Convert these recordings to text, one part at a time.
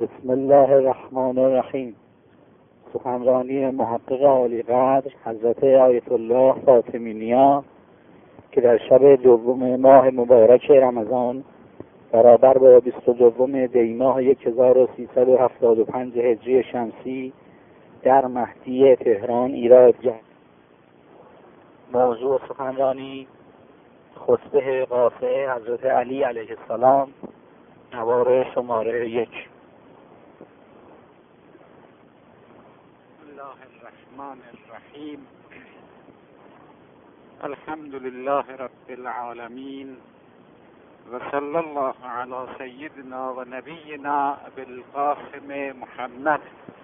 بسم الله الرحمن الرحیم. سخنرانی محقق عالیقدر حضرت آیت الله فاطمی نیا که در شب دوم ماه مبارک رمضان برابر با 22 دی ماه 1375 هجری شمسی در مهدی تهران ایراد کرد. موضوع سخنرانی خطبه قاطع حضرت علی علیه السلام، نوار شماره 1. بسم الله الرحمن الرحیم. الحمد لله رب العالمین و صلی الله علی سیدنا و نبینا بالقاسم محمد.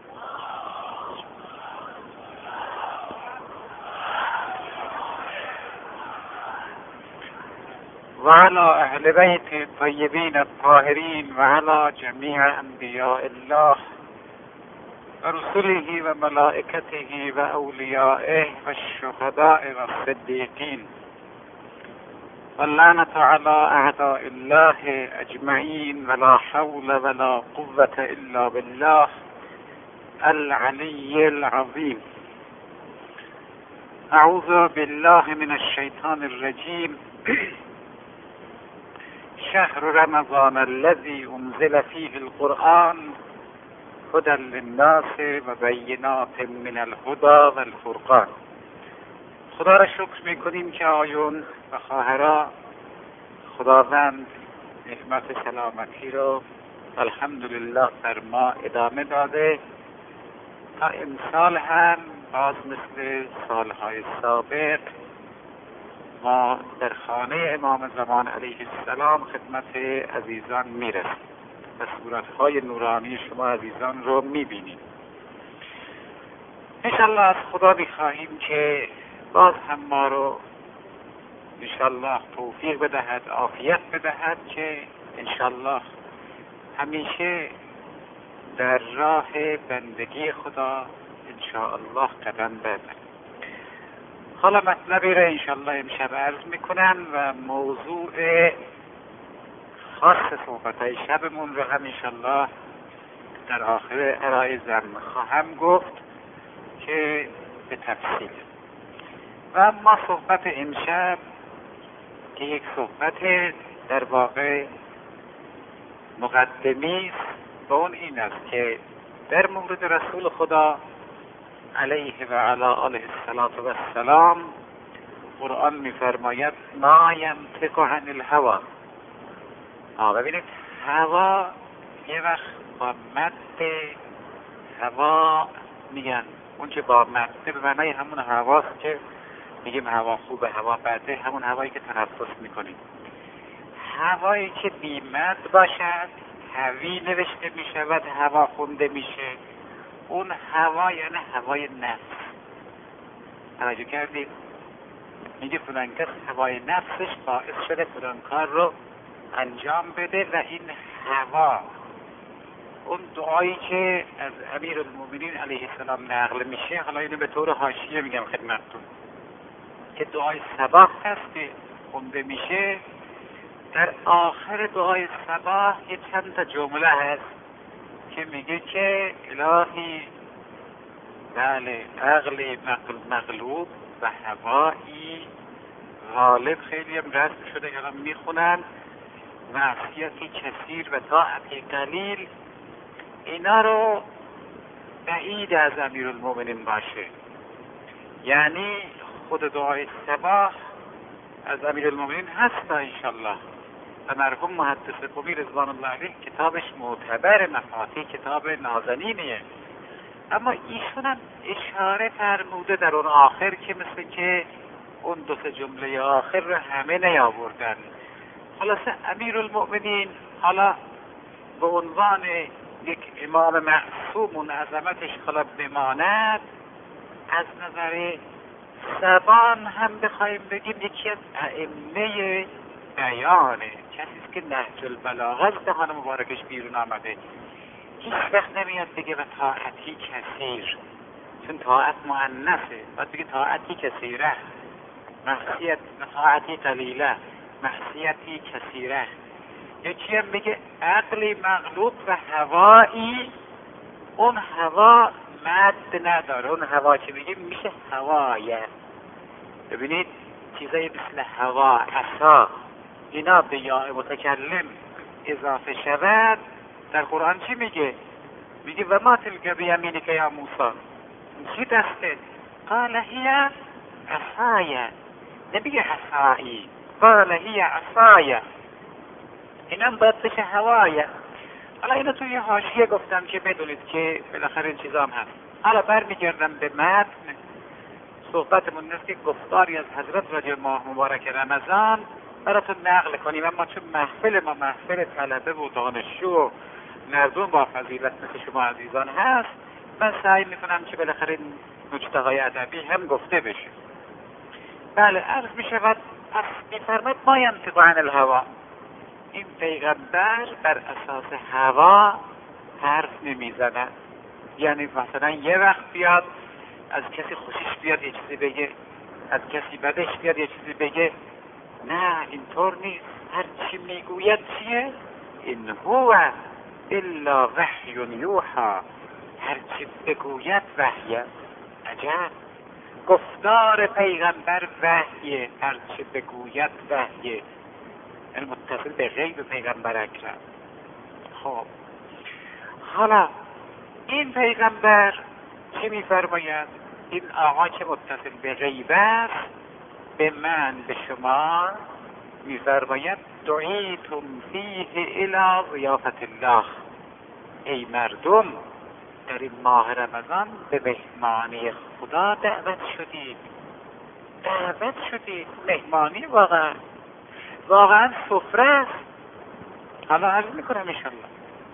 و علی اهل بیت الطیبین الطاهرین و علی جمیع انبیاء الله و رسله و ملائکته و اولیائه و الشهداء و الصدیقین و اللعنة علی اعداء الله اجمعین ولا حول ولا قوة الا بالله العلی العظیم. اعوذ بالله من الشیطان الرجیم. شهر رمضان الذي انزل فيه القرآن هدى للناس و بینات من الهدى و الفرقان. خدا را شکر میکنیم که آیون و خواهرا خداوند نعمت سلامتی رو الحمدلله بر ما ادامه داده تا امسال هم باز مثل سالهای سابق ما در خانه امام زمان علیه السلام خدمت عزیزان میرسیم و صورتهای نورانی شما عزیزان رو میبینیم. انشالله از خدا میخواهیم که باز هم ما رو انشالله توفیق بدهد، عافیت بدهد که انشالله همیشه در راه بندگی خدا انشاءالله قدم بزنیم. حالا مطلبی را انشالله امشب عرض میکنم و موضوع خاص صحبتهای شبمون رو هم انشالله در آخر عرایزم خواهم گفت که به تفصیل. و ما صحبت امشب که یک صحبت در واقع مقدمی است و اون این است که در مورد رسول خدا علیه و علی آله السلام قرآن میفرماید ما ینطق عن الهوی. ببینید هوا یه وقت با مد هوا میگن، اون که با مد به معنی همون هواست که میگیم هوا خوبه هوا بده، همون هوایی که تنفس میکنیم. هوایی که بی مد باشد هوی نوشته میشود، هوا خونده میشه. اون هوا یعنی هوای نفس. توجه کردید؟ میگه فلان کس هوای نفسش باعث شده فلان کار رو انجام بده و این هوا، اون دعایی که از امیرالمومنین علیه السلام نقل میشه، حالا اینو به طور حاشیه میگم خدمتتون، که دعای صباح هست که خونده میشه. در آخر دعای صباح یه چند تا جمله هست که میگه که الهی بله عقل مغلوب و هوایی غالب. خیلی هم رسم شده الان میخونن معصیتی کثیر و طاعتی قلیل. اینا رو بعید از امیرالمومنین باشه، یعنی خود دعای صباح از امیرالمومنین هست انشالله. و مرحوم محدث قمی رضوان الله علیه کتابش معتبر مفاتیح کتاب نازنینیه، اما ایشون هم اشاره فرموده در اون آخر که مثل که اون 2-3 جمله آخر رو همه نیاوردن. خلاصه امیرالمؤمنین حالا به عنوان یک امام معصوم و عظمتش حالا بماند، از نظر زبان هم بخوایم بگیم یکی از ائمه بیانه، کسیست که نهج البلاغه از دهان مبارکش بیرون آمده. هیچ وقت نمیاد بگه و طاعتی کثیر، چون طاعت مؤنثه، باید بگه طاعتی کثیره، معصیت طاعتی قلیله، معصیتی کثیره. یکی هم بگه عقلی مغلوب و هوایی. اون هوا مد نداره، اون هوا که بگیم میشه هوایه. ببینید چیزایی مثل هوا، عصا، اینا به یا متکلم اضافه شود در قرآن چی میگه؟ میگه و ما تلک بیمینک یا موسی، چی دسته؟ قال هی عصایه، نمیگه عصایی، قال هی عصایه، اینم باید بشه هوایه. حالا اینو توی حاشیه گفتم که بدونید که بالاخره این چیزا هم هست. حالا برمیگردم به متن صحبتمون نیست که گفتاری از حضرت راجع ماه مبارک رمضان براتون نقل کنیم، اما چون محفل ما محفل طلبه و دانشجو و مردم با فضیلت مثل شما عزیزان هست، من سعی میکنم که بالاخره نکته‌های ادبی هم گفته بشه. بله، عرض میشود پس میفرماید ما ینطق عن الهوا، این پیغمبر بر اساس هوا حرف نمیزند. یعنی مثلا یه وقت بیاد از کسی خوشش بیاد یه چیزی بگه، از کسی بدش بیاد یه چیزی بگه، نه اینطور نیست. هر چی میگوید چیه؟ این هو الا وحی یوحا، هر چی بگوید وحیه. عجب، گفتار پیغمبر وحیه، هر چی بگوید وحیه، یعنی متصل به غیب پیغمبر اکرم. خب حالا این پیغمبر چی میفرماید؟ این آقا که متصل به غیب است به من به شما میفرماید دعیتم فیه الی ضیافت الله، ای مردم در این ماه رمضان به مهمانی خدا دعوت شدید. دعوت شدید، مهمانی واقعا سفره است. حالا عرض میکنم انشالله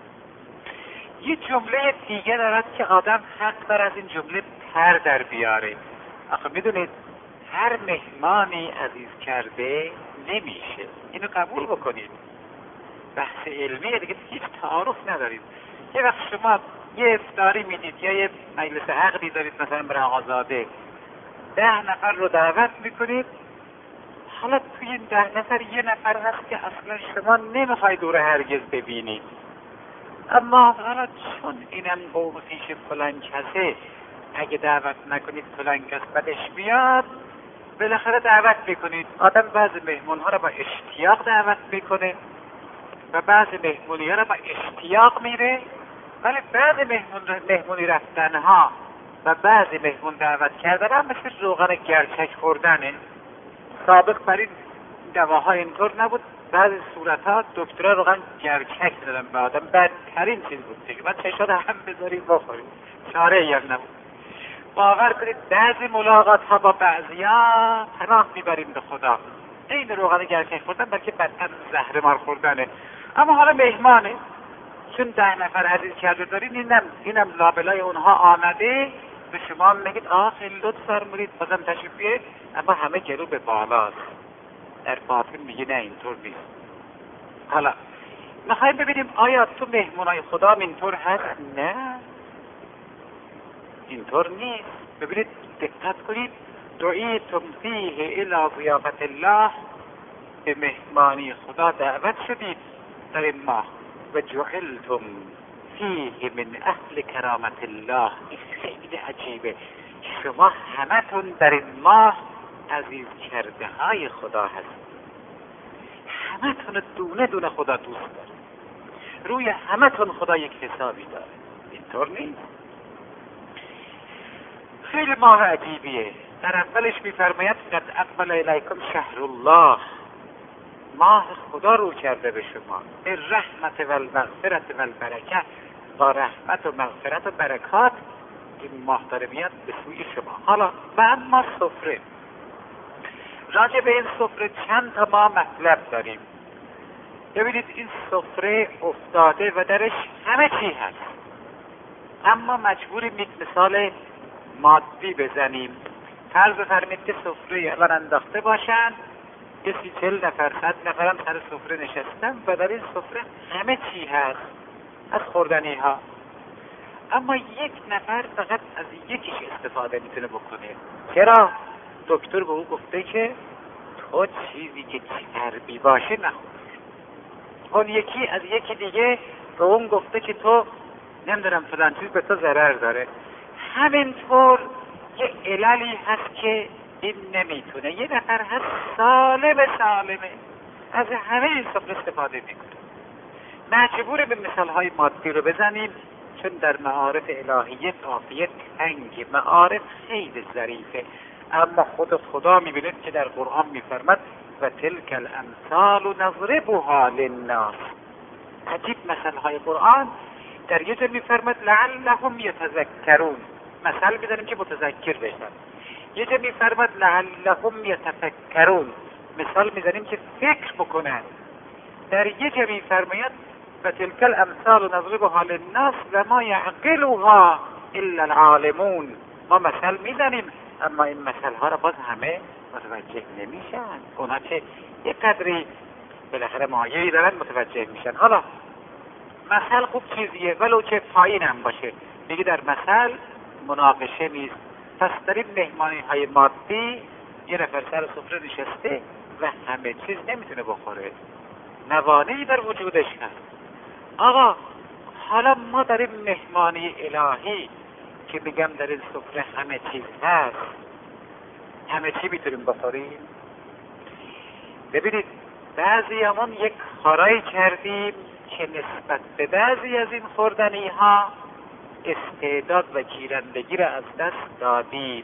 یه جمله دیگه دارد که آدم حق داره از این جمله پر در بیاره. آخه میدونید هر مهمانی عزیز کرده نمیشه، اینو قبول بکنید. بحث علمیه دیگه، هیچ تعارف ندارید. یه وقت شما یه افطاری میدید یا یه مجلس عقدی دارید مثلا برای آقازاده، 10 نفر رو دعوت میکنید، حالا توی این 10 نفر یه نفر هست که اصلا شما نمیخواید او رو هرگز ببینید، اما حالا چون اینم قوم پیش فلان کسه، اگه دعوت نکنید فلان کس بدش بیاد، بالاخره دعوت میکنید. آدم بعضی مهمون ها رو با اشتیاق دعوت میکنه و بعضی مهمونی ها رو با اشتیاق میره، ولی بعضی مهمونی رفتن ها و بعضی مهمون دعوت کردن هم مثل روغن گرچک خوردنه. سابق بر این دواها اینطور نبود، بعضی صورت ها دکترها روغن گرچک دادن به آدم، بدترین چیز بود دیگه، بعد چشات هم بذارید بخورید، چاره ای هم نبود. باور کنید بعضی ملاقات ها با بعضی ها پناه میبریم به خدا، این روغن گرچک خوردن بلکه بدتر زهر مار خوردنه. اما حالا مهمانه، چون 10 نفر عزیز کرده دارین، اینم لابلای اونها آمده، به شما میگید خیلی لطف فرمودید بازم تشریف بیارید، اما همه گلو به بالاست. در باطن میگه نه اینطور نیست. حالا میخوایم ببینیم آیا تو مهمونای خدا اینطور هست؟ نه اینطور نیست. ببینید دقت کنید، دعیتم فیه الی ضیافت الله، به مهمانی خدا دعوت شدید در این ماه، و جعلتم فیه من اهل کرامت الله. این خیلی عجیبه، شما همتون در این ماه عزیز کرده های خدا هست، همتون دونه دونه خدا دوست داره، روی همتون خدا یک حسابی داره. اینطور نیست. خیلی ماه عجیبیه. در اولش میفرماید قد اقبل الیکم شهر الله، ماه خدا رو کرده به شما، به رحمت و المغفرت و البرکت، با رحمت و مغفرت و برکات این ماه داره میاد به سوی شما. حالا بعد ما سفره، راجع به این سفره چند تا ما مطلب داریم. ببینید این سفره افتاده و درش همه چی هست، اما مجبوریم یک مثال مادی بزنیم. فرض فرمید که سفره الان انداخته باشن، یه 40 نفر 100 نفر هم سر سفره نشستن و در این سفره همه چی هست از خوردنی ها، اما یک نفر فقط از یکیش استفاده میتونه بکنه. چرا؟ دکتر به او گفته که تو چیزی که چربی باشه نخور، اون یکی از یکی دیگه به اون گفته که تو نمیدونم فلان چیز به تو ضرر داره. همینطور یه عللی هست که این نمیتونه. یه نفر هست سالمه از همه این سفره استفاده میکنه. مجبور به مثالهای مادی رو بزنیم چون در معارف الهیه قافیه تنگه، معارف خیلی ظریفه، اما خود خدا میبینید که در قرآن میفرمد و تلک الامثال نضربها للناس. عجیب مثالهای قرآن در یه جا میفرمد لعلهم یتذکرون، مثال میزنیم که متذکر بشن. یه جا میفرمد لعلهم یتفکرون، مثال میزنیم که فکر بکنن. در یه جا میفرماید و تلک الامثال نضربها للناس و ما یعقلها الا العالمون. ما مثل میزنیم اما این مثل ها را باز همه متوجه نمیشن. اونا چه یک قدری بالاخره مایه‌ای دارن متوجه میشن. حالا مثل خوب چیزیه ولو چه پایین هم باشه. میگه در مثل مناقشه نیست. پس در این مهمانی های مادی یه نفر سر سفره نشسته و همه چیز نمیتونه بخوره، موانعی در وجودش هست. آقا حالا ما در این مهمانی الهی که میگم در این سفره همه چیز هست، همه چی میتونیم بخوریم؟ ببینید بعضیامون یک کارایی کردیم که نسبت به بعضی از این خوردنی ها استعداد و گیرندگی را از دست دادیم.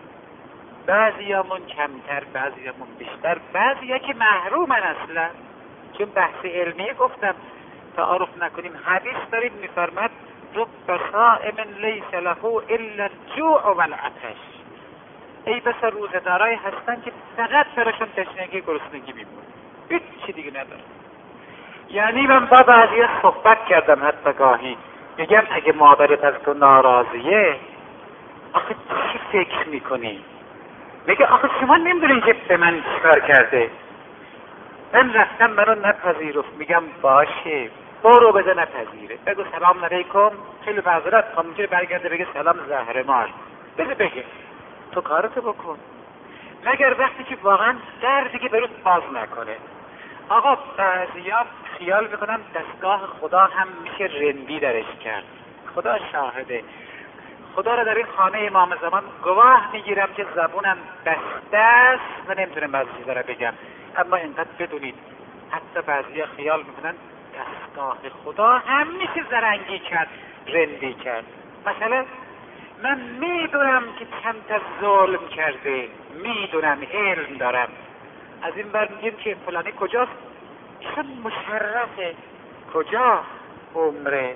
بعضیامون کمتر، بعضیامون بیشتر، بعضیا که محرومن اصلا. چون بحث علمی گفتم تعارف نکنیم، حدیث داریم میفرمد رب صائم لیس له الا الجوع والعطش. ای بس روزه‌دارایی هستن که فقط براشون تشنگی گرسنگی میمونه، هیچ چی دیگه نداره. یعنی من با بعضی صحبت کردم حتی گاهی میگم اگه مادرت از تو ناراضیه آخه چی فکر میکنی؟ میگه آخه شما نمیدونین که به من چیکار کرده. من رفتم منو نپذیرفت. میگم باشه برو بده نپذیره، بگو سلام علیکم، خیلی معذرت ممکنه برگرده بگه سلام زهرمار، بگه تو کارتو بکن، مگر وقتی که واقعا دردی که بروز باز نکنه. آقا بعضیا خیال میکنم دستگاه خدا هم میشه رندی درش کرد. خدا شاهده، خدا را در این خانه امام زمان گواه میگیرم که زبونم بسته است و نمیتونم بعضی چیزا را بگم. اما اینقدر بدونید حتی بعضیا خیال میکنن دستگاه خدا هم میشه زرنگی کرد، رندی کرد. مثلا من میدونم که چند تا ظلم کرده، میدونم، علم دارم، از این بر میگیم که فلانی کجاست؟ چون مشرفه. کجا؟ عمره.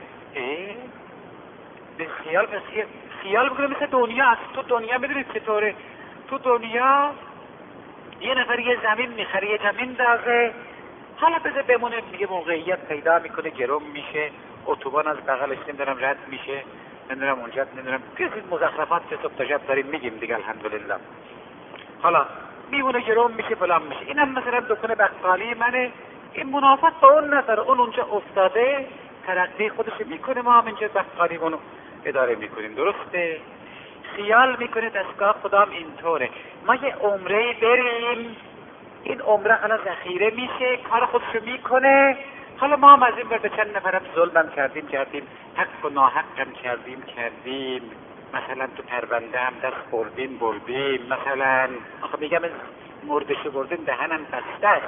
به خیال بکنه مثل دنیا است. تو دنیا میدونید چطوره؟ تو دنیا یه نفر یه زمین میخره، یه زمین دازه، حالا بذار بمونه، میگه موقعیت پیدا میکنه، گرم میشه، اتوبان از بغلش نمیدونم رد میشه، نمیدونم اونجا نمیدونم کسی مزخرفات که صبح تا شب داریم میگیم دیگه الحمدلله. حالا میمونه گرم میشه فلان میشه. اینم مثلا دکان بقالی منه، این منافات با اون نداره، اون اونجا افتاده ترقی خودش میکنه، ما هم اینجا بقالی اونو اداره میکنیم. درسته؟ خیال میکنه دستگاه خدام اینطوره. ما یه عمره بریم، این عمره حالا ذخیره میشه، کار خودشو میکنه. حالا ما هم از این بر به چند نفرم ظلمم کردیم، حق و ناحقم کردیم، مثلا تو پرونده هم دست بردیم، مثلا آخه میگم مردشو بردیم دهنم بسته است.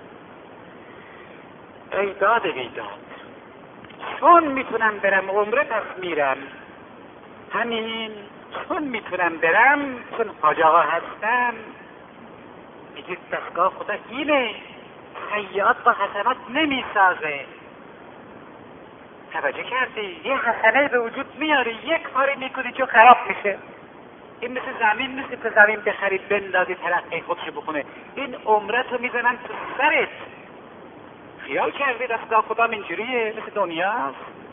ای داد چون میتونم برم عمره پس میرم، همین چون میتونم برم، چون حاج آقا هستم. میگه دستگاه خدا اینه، سیئات با حسنات نمیسازه. توجه کردی؟ یه حسنه به وجود میاری، یک کاری میکنی که خراب میشه. این مثل زمین نیست که زمین بخری بندازی ترقی خودشو بکنه. این عمرتو میزنن تو سرت. خیال کردی دستگاه خدا اینجوریه، مثل دنیاست؟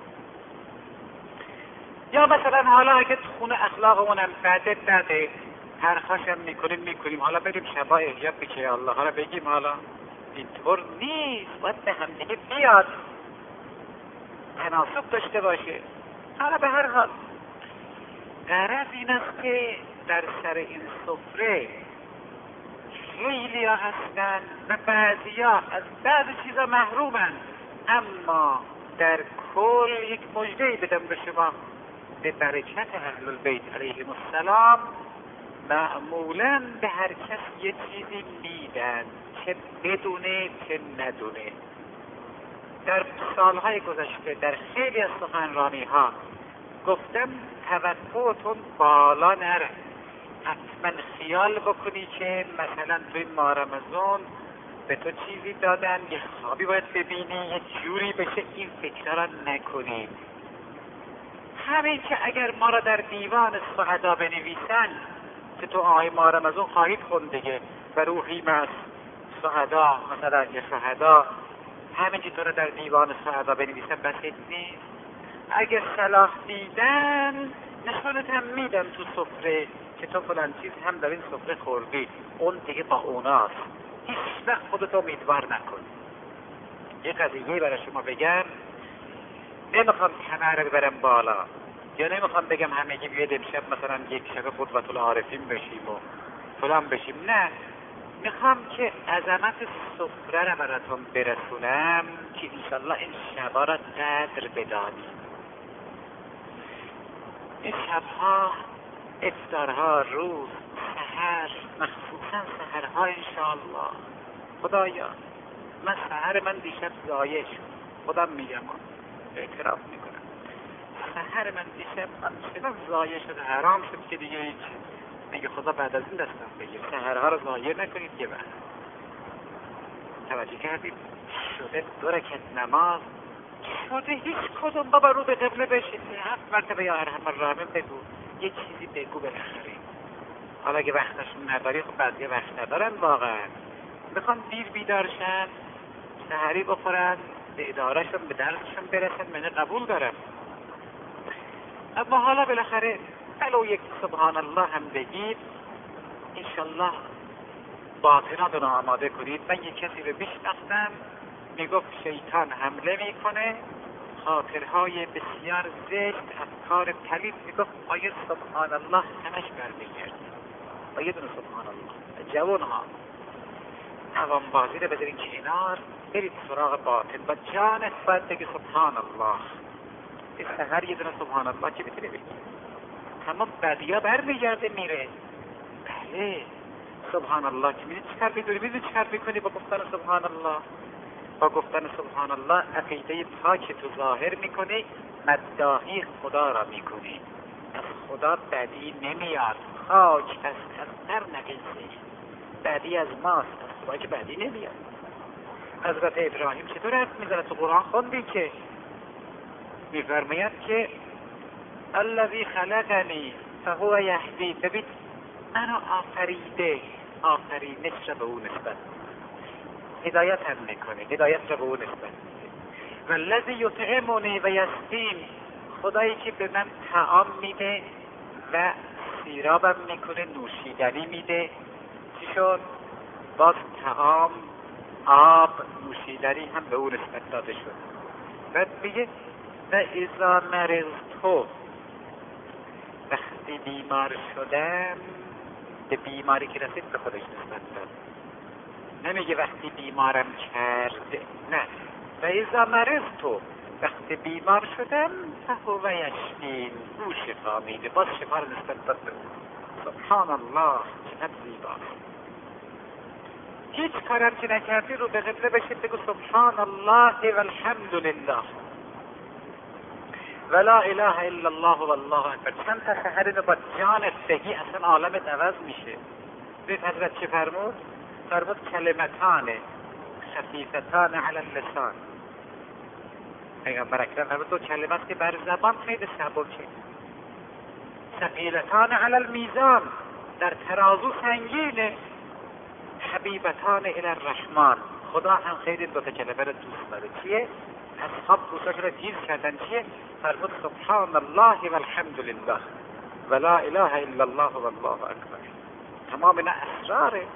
یا مثلا حالا اگه خونه اخلاقمونم بده پرخاشم میکنیم حالا بریم شبا احیاب بکه الله حالا بگیم حالا اینطور نیست، باید به هم دیگه بیاد، تناسب داشته باشه. حالا به هر حال غرض این است که در سر این سفره خیلی ها هستن و بعضی ها از بعض چیزا محرومن. اما در کل یک مژده‌ای بدم به شما به برکت اهل البیت علیهم السلام. معمولا به هر کس یه چیزی میدن، چه بدونه چه ندونه. در سالهای گذشته در خیلی از سخنرانی ها گفتم توقعتون بالا نره. حتما خیال بکنی که مثلا توی ماه رمضان به تو چیزی دادن، یه خوابی باید ببینی، یه جوری بشه، این فکر را نکنی. همین که اگر ما را در دیوان شهدا بنویسن که تو آیه ماه رمضان خواهید خوند دیگه و روحی از شهدا، مثلا یه شهدا، همین که تو را در دیوان شهدا بنویسن بسید نیست. اگر صلاح دیدن نشانت هم میدن تو سفره که تو فلان چیز هم در این سفره خوردی، اون دیگه با اوناست. هیچ وقت خودتو امیدوار نکن. یه قضیه برای شما بگم، نمیخوام همه رو ببرم بالا، یا نمیخوام بگم همگی بیاید امشب مثلا یک شب قدوة العارفین بشیم و فلان بشیم. نه، میخوام که عظمت سفره رو براتون برسونم که انشالله این شبا را قدر بدانیم. این شبها، افطارها، روز، سحر، مخصوصا سحرها انشالله. خدایا من سحر من دیشب ضایع شد، خودم میگم، اعتراف میکنم سحر من دیشب چنان ضایع شد، حرام شد که دیگه خدا بعد از این دستم بگیر. سحرها رو ضایع نکنید. یه وقت توجه کردید شده 2 رکعت نماز شده هیچ کدوم بابا رو به قبله بشید 7 مرتبه یا ارحم الراحمین بگو، یه چیزی بگو بالاخره. حالا اگه وقتشون نداری، خب بعضی وقت ندارن واقعا، میخوان دیر بیدارشن، سحری بخورن، به ادارهشون به درسشون برسن، من قبول دارم. اما حالا بالاخره ولو یک سبحان الله هم بگید، انشالله باطناتون رو آماده کنید. من یک کسی رو بشناختم میگفت شیطان حمله میکنه، خاطرهای بسیار زشت، افکار پلید، میگفت آیه سبحان الله همش برمیگرد. آیه دونه سبحان الله. جوانها توانبازی رو بذارین کنار، برید سراغ باطن و جانت باید بگی سبحان الله. این سحر یه دونه سبحان الله که میتونه بگی، تمام بدیا برمیگرده میره. بله سبحان الله که میدونی چکار میدونی، میدونی چکار میکنی با گفتن سبحان الله؟ با گفتن سبحان الله عقیده پاک تو ظاهر میکنی، مداحی خدا را میکنی. از خدا بدی نمیاد، خاک از در نقیصه، بدی از ماست، از خدا که بدی نمیاد. حضرت ابراهیم چطور حرف میزنه؟ تو قرآن خوندی که میفرماید که الذی خلقنی فهو یهدی. ببین منو آفریده، آفرینش را به اون نسبت هدایت هم میکنه، هدایت را به اون نسبت. والذی یطعمنی و یسقین، خدایی که به من طعام میده و سیرابم میکنه، نوشیدنی میده. چی شد؟ باز طعام، آب، نوشیدنی هم به اون نسبت داده شد. بعد میگه و اذا مرضت، وقتی بیمار شدم، به بیماری که رسید به خودش نسبت داد. نمیگه وقتی بیمارم کرد، نه. و اذا مرضت، وقتی بیمار شدم، فهو یشفین، او شفا میده، باز شفا رو نسبت داد. سبحان الله، چقدر زیباست. هیچ کارم که نکردی رو به قبله بشید بگو سبحان الله و الحمد لله و لا اله الا الله و الله اکبر. چند تا سحر رو با جانت بگی اصلا عالمت عوض میشه. ببین حضرت چه فرمود؟ فرمود کلمتان خفیفتان علی اللسان. پیغمبر اکرم فرمود 2 کلمات که بر زبان خیلی سبکه، ثقیلتان علی المیزان، در ترازو سنگینه، حبیبتان الی الرحمن، خدا هم خیلی 2 کلمه رو دوست داره. چیه؟ اصحاب دوستاش رو گیر کردن. چیه؟ فرمود سبحان الله و الحمد لله و لا اله الا الله و الله اکبر. تمام اینا اسراره.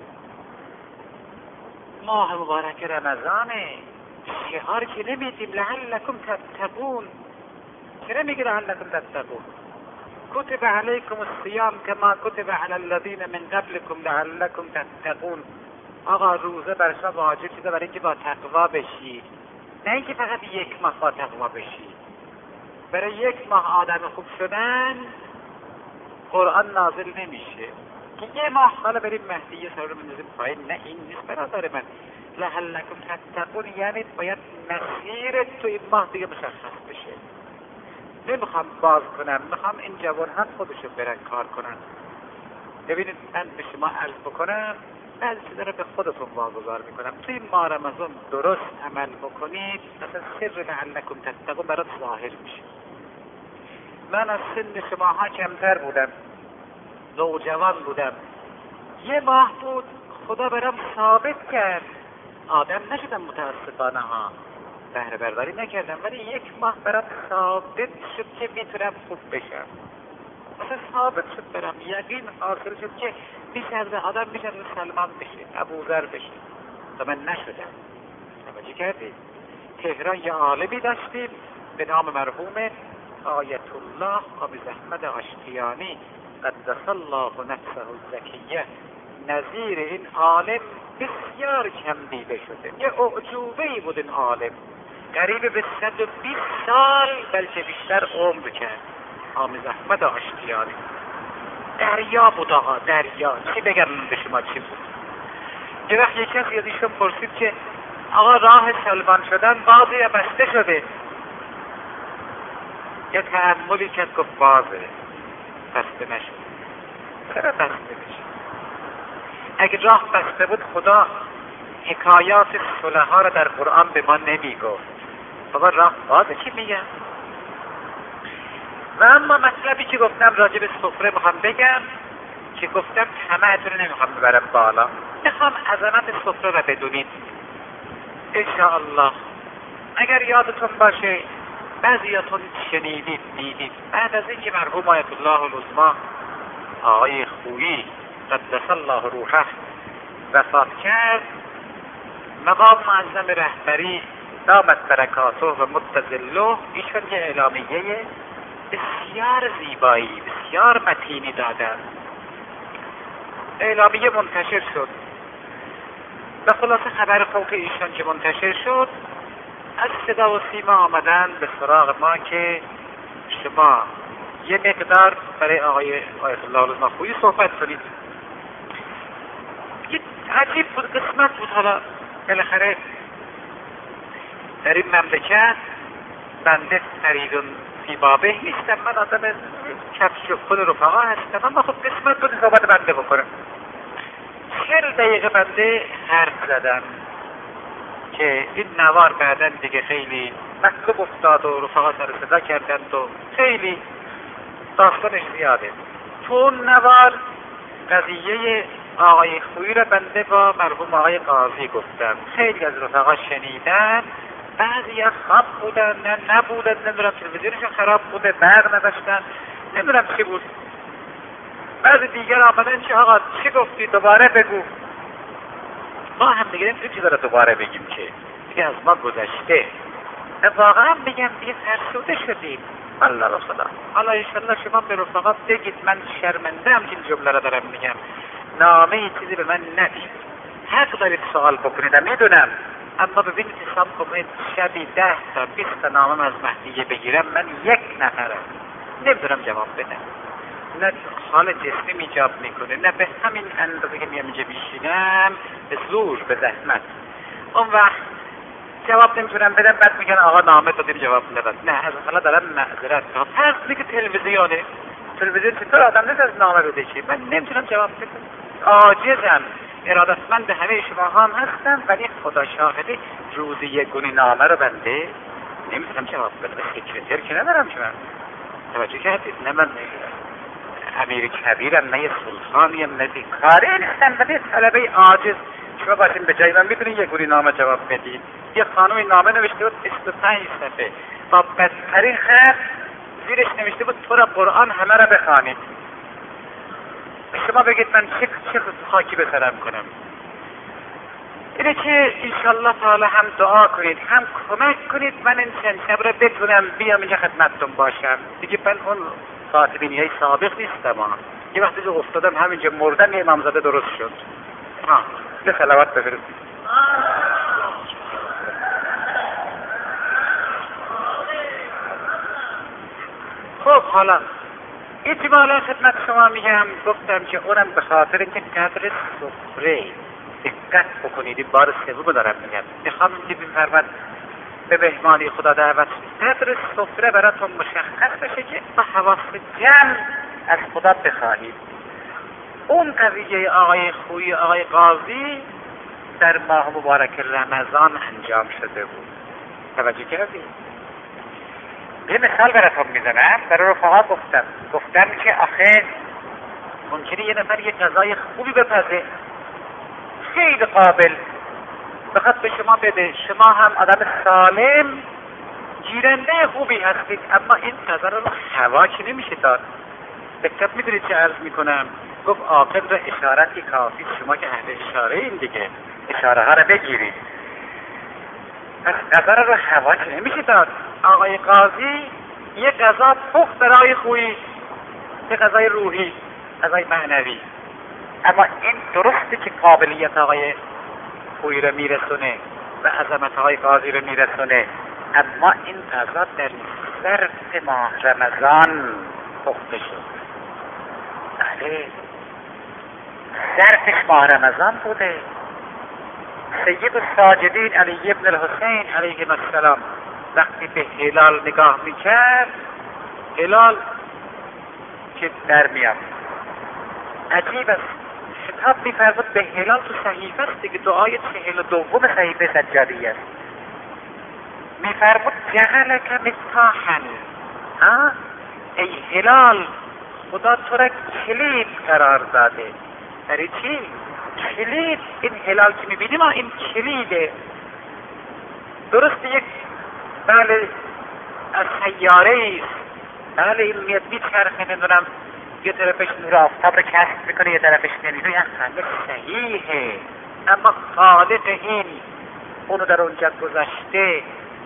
ماه مبارک رمضانه، شعار که نمیدیم لعلکم تتقون. چرا میگه لعلکم تتقون؟ کتب علیکم الصیام کما کتب علی الذین من قبلکم لعلکم تتقون. آقا روزه بر شما واجب شده برای اینکه با تقوا بشید. نه اینکه فقط 1 ماه با تقوا بشی. برای 1 ماه آدم خوب شدن قرآن نازل نمیشه که 1 ماه حالا بریم مهدیه سر رو بندازیم پایین. نه این نیست برادر من. لعلکم تتقون یعنی باید مسیر تو این ماه دیگه مشخص بشه. نمیخوام باز کنم، میخوام این جوان هم خودشو برن کار کنن. ببینید من به شما عرض بکنم بعضی چیزا رو به خودتون واگذار میکنم. توی ماه رمضان درست عمل بکنید مثلا سر لعلکم تتقون برات ظاهر میشه. من از سن شماها کمتر بودم، نوجوان بودم، 1 ماه بود خدا برام ثابت کرد آدم نشدم متاسفانه ها، بهره برداری نکردم، ولی 1 ماه برام ثابت شد که میتونم خوب بشم. مثلا ثابت شد برام، یقین حاصل شد که میشه آدم میشه سلمان بشه، ابوذر بشه و من نشدم. توجه کردید؟ تهران یه عالمی داشتیم به نام مرحوم آیت الله ابی احمد آشتیانی قدس الله نفسه الزکیه. نظیر این عالم بسیار کم دیده شده. یه اعجوبه‌ای بود این عالم، قریب به 120 سال بلکه بیشتر عمر کرد. آمیز احمد آشتیانی دریا بود آقا، دریا. چی بگم به شما چی بود؟ یه وقت یکی از یادیشون پرسید که آقا راه سلمان شدن بازی یا بسته شده؟ یه تأملی کرد گفت بازه، بسته نشد. چرا بسته نشد؟ اگه راه بسته بود خدا حکایات صلحا رو در قرآن به ما نمیگفت. بابا راه بازه، چی میگم؟ و اما مطلبی که گفتم راجع به سفره میخوام بگم که گفتم همه‌تون رو نمیخوام ببرم بالا، میخوام عظمت سفره رو بدونید انشاءالله. اگر یادتون باشه بعضیاتون شنیدید دیدید بعد از اینکه مرحوم آیت الله العظما آقای خویی قدس الله روحه وفات کرد، مقام معظم رهبری دامت برکاته و متظله ایشون یه اعلامیه بسیار زیبایی بسیار متینی دادن. اعلامیه منتشر شد و خلاصه خبر فوق ایشان که منتشر شد از صدا و سیما آمدن به سراغ ما که شما یه مقدار برای آیت الله العظما خویی صحبت کنید. یه عجیب بود، قسمت بود. حالا بالاخره در این مملکت بنده فریدون فی بابه نیستم، من آدم کفش خود رفقا هستم، اما خب قسمت بود صحبت بنده بکنم. 40 دقیقه بنده حرف زدم که این نوار بعدن دیگه خیلی مطلوب افتاد و رفقا سر صدا کردند و خیلی داستانش زیاده. تو اون نوار قضیه آقای خویی را بنده با مرحوم آقای قاضی گفتم. خیلی از رفقا شنیدن، بعضی ها خواب بودن، نه نبودن، نمیدونم تلویزیونشون خراب بوده، برق نداشتن، نمیدونم چی بود. بعضی دیگر آمدن که آقا چی گفتی دوباره بگو. ما هم دیگه نمیتونیم چیزا رو دوباره بگیم که دیگه از ما گذشته. واقعا بگم دیگه فرسوده شدیم. الله رو خدا. حالا انشالله شما به رفقا بگید من شرمنده هم این جمله رو دارم میگم. نامه چیزی به من ندید. حق دارید سوال بکنید، میدونم، اما ببینید حساب کنید شبی 10 تا 20 تا نامه از مهدیه بگیرم، من 1 نفرم نمیدونم جواب بدم. نه حال جسمی میجاب میکنه، نه به همین اندازه که میام اینجا میشینم به زور به زحمت. اون وقت جواب نمیتونم بدم، بعد میگن آقا نامه دادیم جواب نداد. نه از حالا دارم معذرت میخوام. فرض کنید که تلویزیون چطور آدم نیست از نامه بده چی؟ من نمیتونم جواب بدم، عاجزم. ارادتمند همه شما هم هستم، ولی خدا شاهده روزی 1 گونه نامه رو بنده نمیتونم جواب بدم. سکرتر که ندارم شما. توجه کردید؟ نه من امیر کبیرم، نه سلطانیم، نه کاری نیستم، ولی طلبه عاجز. شما باشین به جای من میتونید 1 گونه نامه جواب بدید. یه خانومی نامه نوشته بود 25 صفحه با بدترین خط زیرش نوشته بود تو را قرآن همه را بخوانید. شما بگید من چه خاکی به سرم کنم؟ اینه که انشالله تعالی هم دعا کنید هم کمک کنید من این چند شب را بتونم بیام اینجا خدمتتون باشم. دیگه من اون خاطبینی های سابق نیستم. یه وقتی که افتادم همینجا مردم یه امامزاده درست شد. به صلوات بفرستید. خب حالا احتمالا خدمت شما میگم، گفتم که اونم به خاطر که قدر سفره دقت بکنید. این بار سوم دارم میگم، میخوام که بفرمد به مهمانی خدا دعوت، قدر سفره براتون مشخص بشه که با حواس جمع از خدا بخواهید. اون قضیه آقای خویی آقای قاضی در ماه مبارک رمضان انجام شده بود. توجه کردید؟ یه مثال براتون میزنم، برای رفقا گفتم که آخه ممکنه یه نفر یه غذای خوبی بپزه، خیلی قابل بخواد به شما بده، شما هم آدم سالم گیرنده خوبی هستید، اما این غذا رو هوا که نمیشه داد. دقت میدونید چه عرض میکنم؟ گفت عاقل رو اشارتی کافی، شما که اهل اشاره این دیگه اشاره ها رو بگیرید. پس غذا رو هوا که نمیشه داد. آقای قاضی یه غذا پخت برای خویی، یه غذای روحی، غذای معنوی، اما این درسته که قابلیت آقای خویی رو میرسونه و عظمت های قاضی رو میرسونه، اما این غذا در ظرف ماه رمضان پخته شد. بله، ظرفش ماه رمضان بوده. سید الساجدین علی ابن الحسین علیه السلام وقتی به هلال نگاه میکرد، هلال که در میاد، عجیب است، خطاب میفرمود به هلال تو صحیفه است دیگه، دعای 42 صحیفه سجادی است، میفرمود جعلک مفتاحا، ای هلال خدا تو را کلید قرار داده. برای چی؟ کلید. این هلال که میبینیم این کلیده. درست یک بله از سیاره است، بله این میاد میچرخه، نمیدونم یه طرفش نور آفتاب رو کشف میکنه، یه طرفش نمیدونه، این خالق صحیحه، اما خالق این اونو در اونجا گذاشته.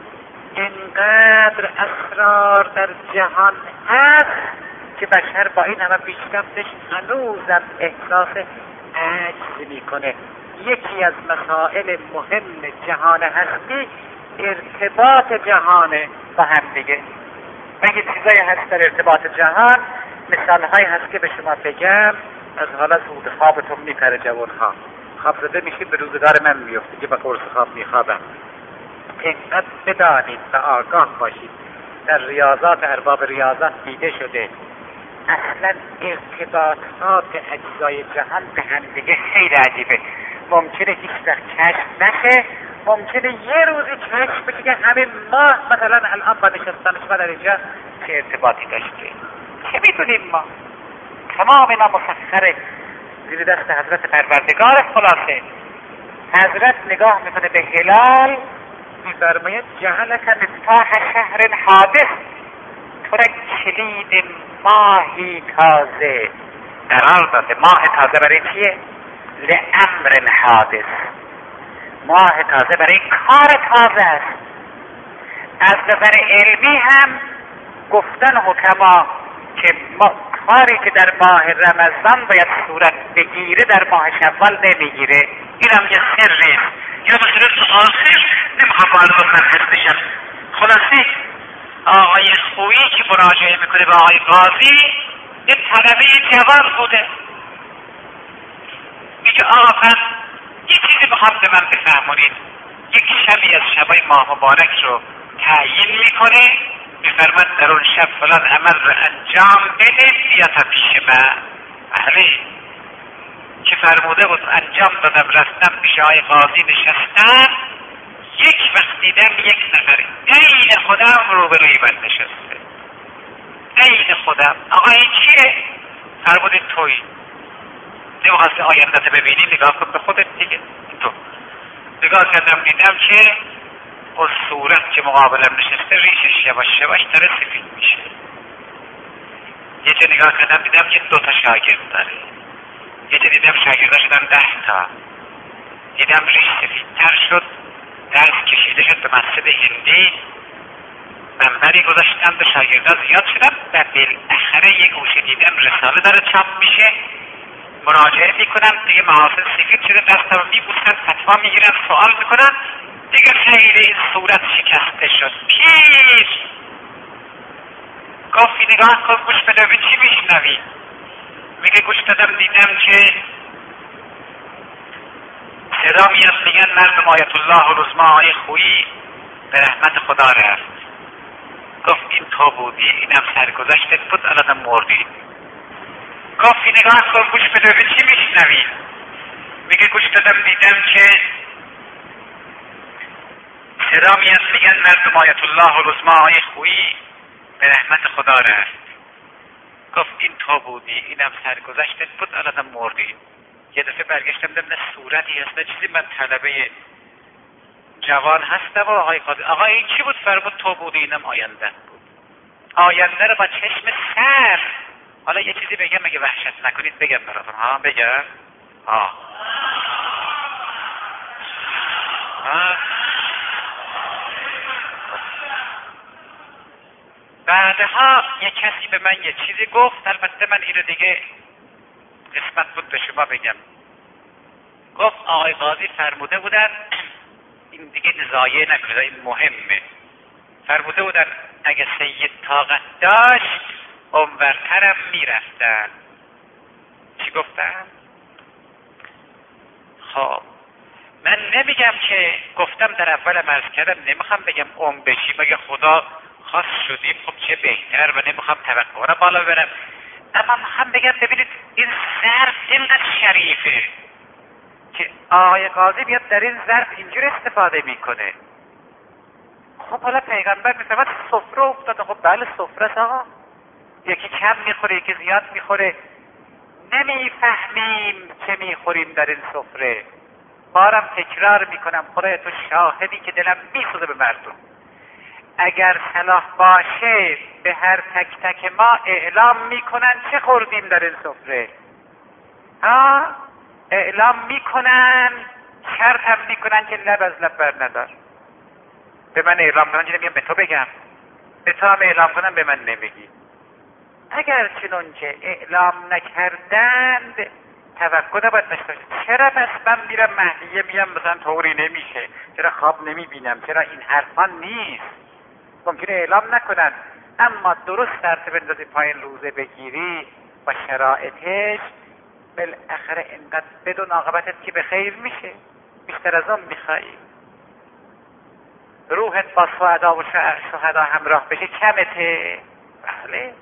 اینقدر اسرار در جهان هست که بشر با این همه پیشرفتش هنوزم احساس عجز میکنه. یکی از مسائل مهم جهان هستی ارتباط جهانه با هم دیگه. مگه چیزایی هست در ارتباط جهان؟ مثالهایی هست که به شما بگم، از حالا زود خوابتون میپره جوانها، خواب زده میشید به روزگار من میفته که با قرص خواب میخوابم. اینقدر بدانید و آگاه باشید، در ریاضات ارباب ریاضات دیده شده اصلا ارتباطات اجزای جهان به هم دیگه خیلی عجیبه. ممکنه هیچ وقت کشف نشه، ممکنه یه روزی کشف بشه که همه ماه مثلا الان با نشستن شما در اینجا چه ارتباطی داشته. چه میدونیم ما؟ تمام اینا مسخره زیر دست حضرت پروردگار. خلاصه حضرت نگاه میکنه به هلال، میفرماید جعلک مفتاح شهر حادث، تو را کلید ماهی تازه قرار داده. ماه تازه برای چیه؟ لامر حادث. ماه تازه برای کار تازه است. از نظر علمی هم گفتن حکما که کاری که در ماه رمضان باید صورت بگیره در ماه شوال نمیگیره. این هم یه سری است، یا به صورت آخر نمیخوام معلومات من بشم. خلاصی آقای خویی که مراجعه میکنه به آقای قاضی، یه طلبه جوان بوده، میگه آقا من یه چیزی میخوام به من بفهمونید. یک شبی از شبای ماه مبارک رو تعیین میکنه، میفرماد در اون شب فلان عمل رو انجام بده، بیا تا پیش من. بله که فرموده بود انجام دادم، رفتم پیش آقای قاضی نشستم، یک وقت دیدم یک نفر عین خودم روبروی من نشسته. عین خودم. آقا این چیه؟ فرمود این تویی. نمیخواستی آیندت ببینی، نگاه کن به خودت دیگه. تو نگاه کردم دیدم که اون صورت که مقابلم نشسته ریشش یواش یواش داره سفید میشه. یه جا نگاه کردم دیدم که 2 شاگرد داره، یه جا دیدم شاگرده شدن 10 تا، دیدم ریش سفیدتر شد، درس کشیده شد به مسجد هندی، منبری گذاشتن به شاگردان زیاد شدن و بالاخره یه گوشه دیدم رساله داره چاپ میشه، مراجعه میکنن دیگه، محاسن سفید شده، دستم میبوسن، فتوا میگیرن، سوال میکنن، دیگه خیلی این صورت شکسته شد. پیش گفتی نگاه کن گوش بده ببین چی میشنوی. میگه گوش دادم دیدم که صدا میاد میگن مردم آیت الله العظمی آقای خویی به رحمت خدا رفت. گفت این تو بودی، اینم سرگذشتت بود، الانم مردی. گفتی نگاه کن گوش بده ببین چی میشنوی. میگه گوش دادم دیدم که صدا میاد میگن مردم آیت الله العظمی آقای خویی به رحمت خدا رفت. گفت این تو بودی، اینم سرگذشتت بود، الانم مردی. یه دفعه برگشتم دیدم صورتی هست نه چیزی. من طلبه جوان هستم و آقای قاضی آقا این چی بود؟ فرمود تو بودی اینم آینده بود. آینده رو با چشم سر. حالا یه چیزی بگم مگه وحشت نکنید بگم براتون. ها بگم بعدها یه کسی به من یه چیزی گفت، البته من اینو دیگه قسمت بود به شما بگم. گفت آقای قاضی فرموده بودن، این دیگه ضایع نکنید این مهمه، فرموده بودن اگه سید طاقت داشت اونورترم میرفتن. چی گفتم؟ خب من نمیگم که گفتم در اولم عرض کردم نمیخوام بگم بشی مگه خدا خاص شدیم خب چه بهتر و نمیخوام توقع را بالا برم، اما میخوام بگم ببینید این ظرف اینقدر شریفه که آقای قاضی بیاد در این ظرف اینجور استفاده میکنه. خب حالا پیغمبر میفرماد سفره افتاده. خب بله سفره است آقا، یکی کم میخوره یکی زیاد میخوره، نمیفهمیم چه میخوریم در این سفره. بارم تکرار میکنم خدای تو شاهدی که دلم میسوزه به مردم. اگر صلاح باشه به هر تک تک ما اعلام میکنن چه خوردیم در این سفره. اعلام میکنن، شرط هم میکنن که لب از لب بر ندار. به من اعلام کنن که نمیگم به تو بگم، به تو هم اعلام کنن به من نمیگی. اگر چنانچه اعلام نکردند توقع نباید داشته باشید. چرا بس من میرم مهدیه میام مثلا طوری نمیشه، چرا خواب نمیبینم، چرا این حرفان نیست. ممکنه اعلام نکنن اما درست ترتیب بندازی پایین روزه بگیری با شرایطش، بالاخره اینقدر بدون عاقبتت که به خیر میشه. بیشتر از اون میخوایی روحت با سعدا و شهدا همراه بشه کمته. بله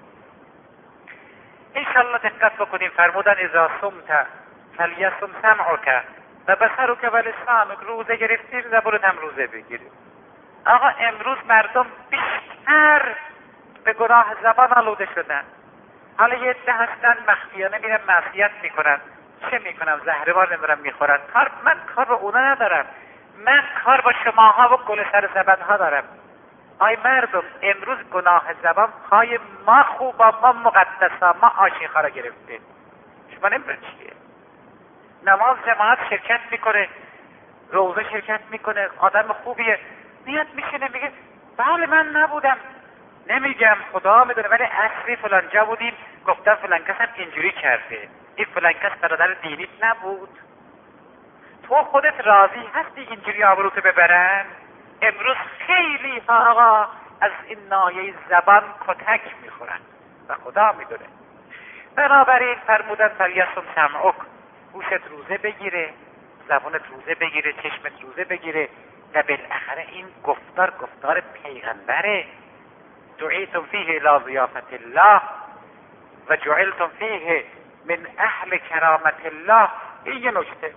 انشالله دقت بکنیم. فرمودن اذا صمت فلیصم سمعک و بصرک و لسانک. روزه گرفتیم زبانت هم روزه بگیریم. آقا امروز مردم بیشتر به گناه زبان آلوده شدن. حالا یه عده هستن مخفیانه میرن معصیت میکنن. چه میکنم؟ زهربار نمیرن میخورن. من کار با اونا ندارم، من کار با شماها و گل سر زبانها دارم. آی مردم امروز گناه زبان های ما خوبا، ما مقدسا، ما عاشقا را گرفتیم. شما نمیدونید چیه. نماز جماعت شرکت میکنه، روزه شرکت میکنه، آدم خوبیه، میاد میشینه میگه بله من نبودم، نمیگم خدا میدونه، ولی اصلی فلان جا بودیم گفتم فلان کس هم اینجوری کرده، این فلان کس برادر دینیت نبود. تو خودت راضی هستی اینجوری آبروتو ببرن؟ امروز خیلی آقا از این ناحیه زبان کتک میخورن و خدا میدونه. بنابراین فرمودن فلیصم سمعک، گوشت روزه بگیره، زبانت روزه بگیره، چشمت روزه بگیره. و بالاخره این گفتار پیغمبره. دعیتم فیه الى ضیافت الله و جعلتم فیه من اهل کرامت الله. این یه نکته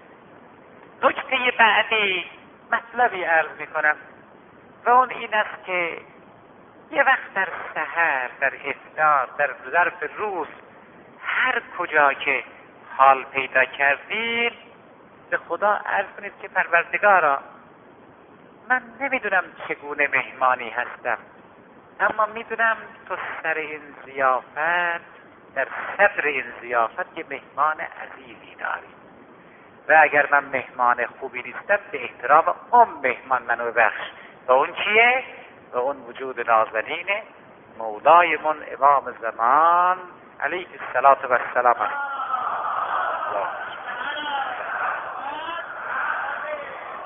بعدی مطلبی عرض میکنم و اون این است که یه وقت در سحر، در افطار، در ظرف روز، هر کجا که حال پیدا کردید به خدا عرض کنید که پروردگارا من نمیدونم چگونه مهمانی هستم، اما میدونم تو سر این ضیافت، در صدر این ضیافت یه مهمان عزیزی داری و اگر من مهمان خوبی نیستم به احترام اون مهمان منو ببخش. و اون چیه؟ و اون وجود نازنین مولایمون امام زمان علیه السلام.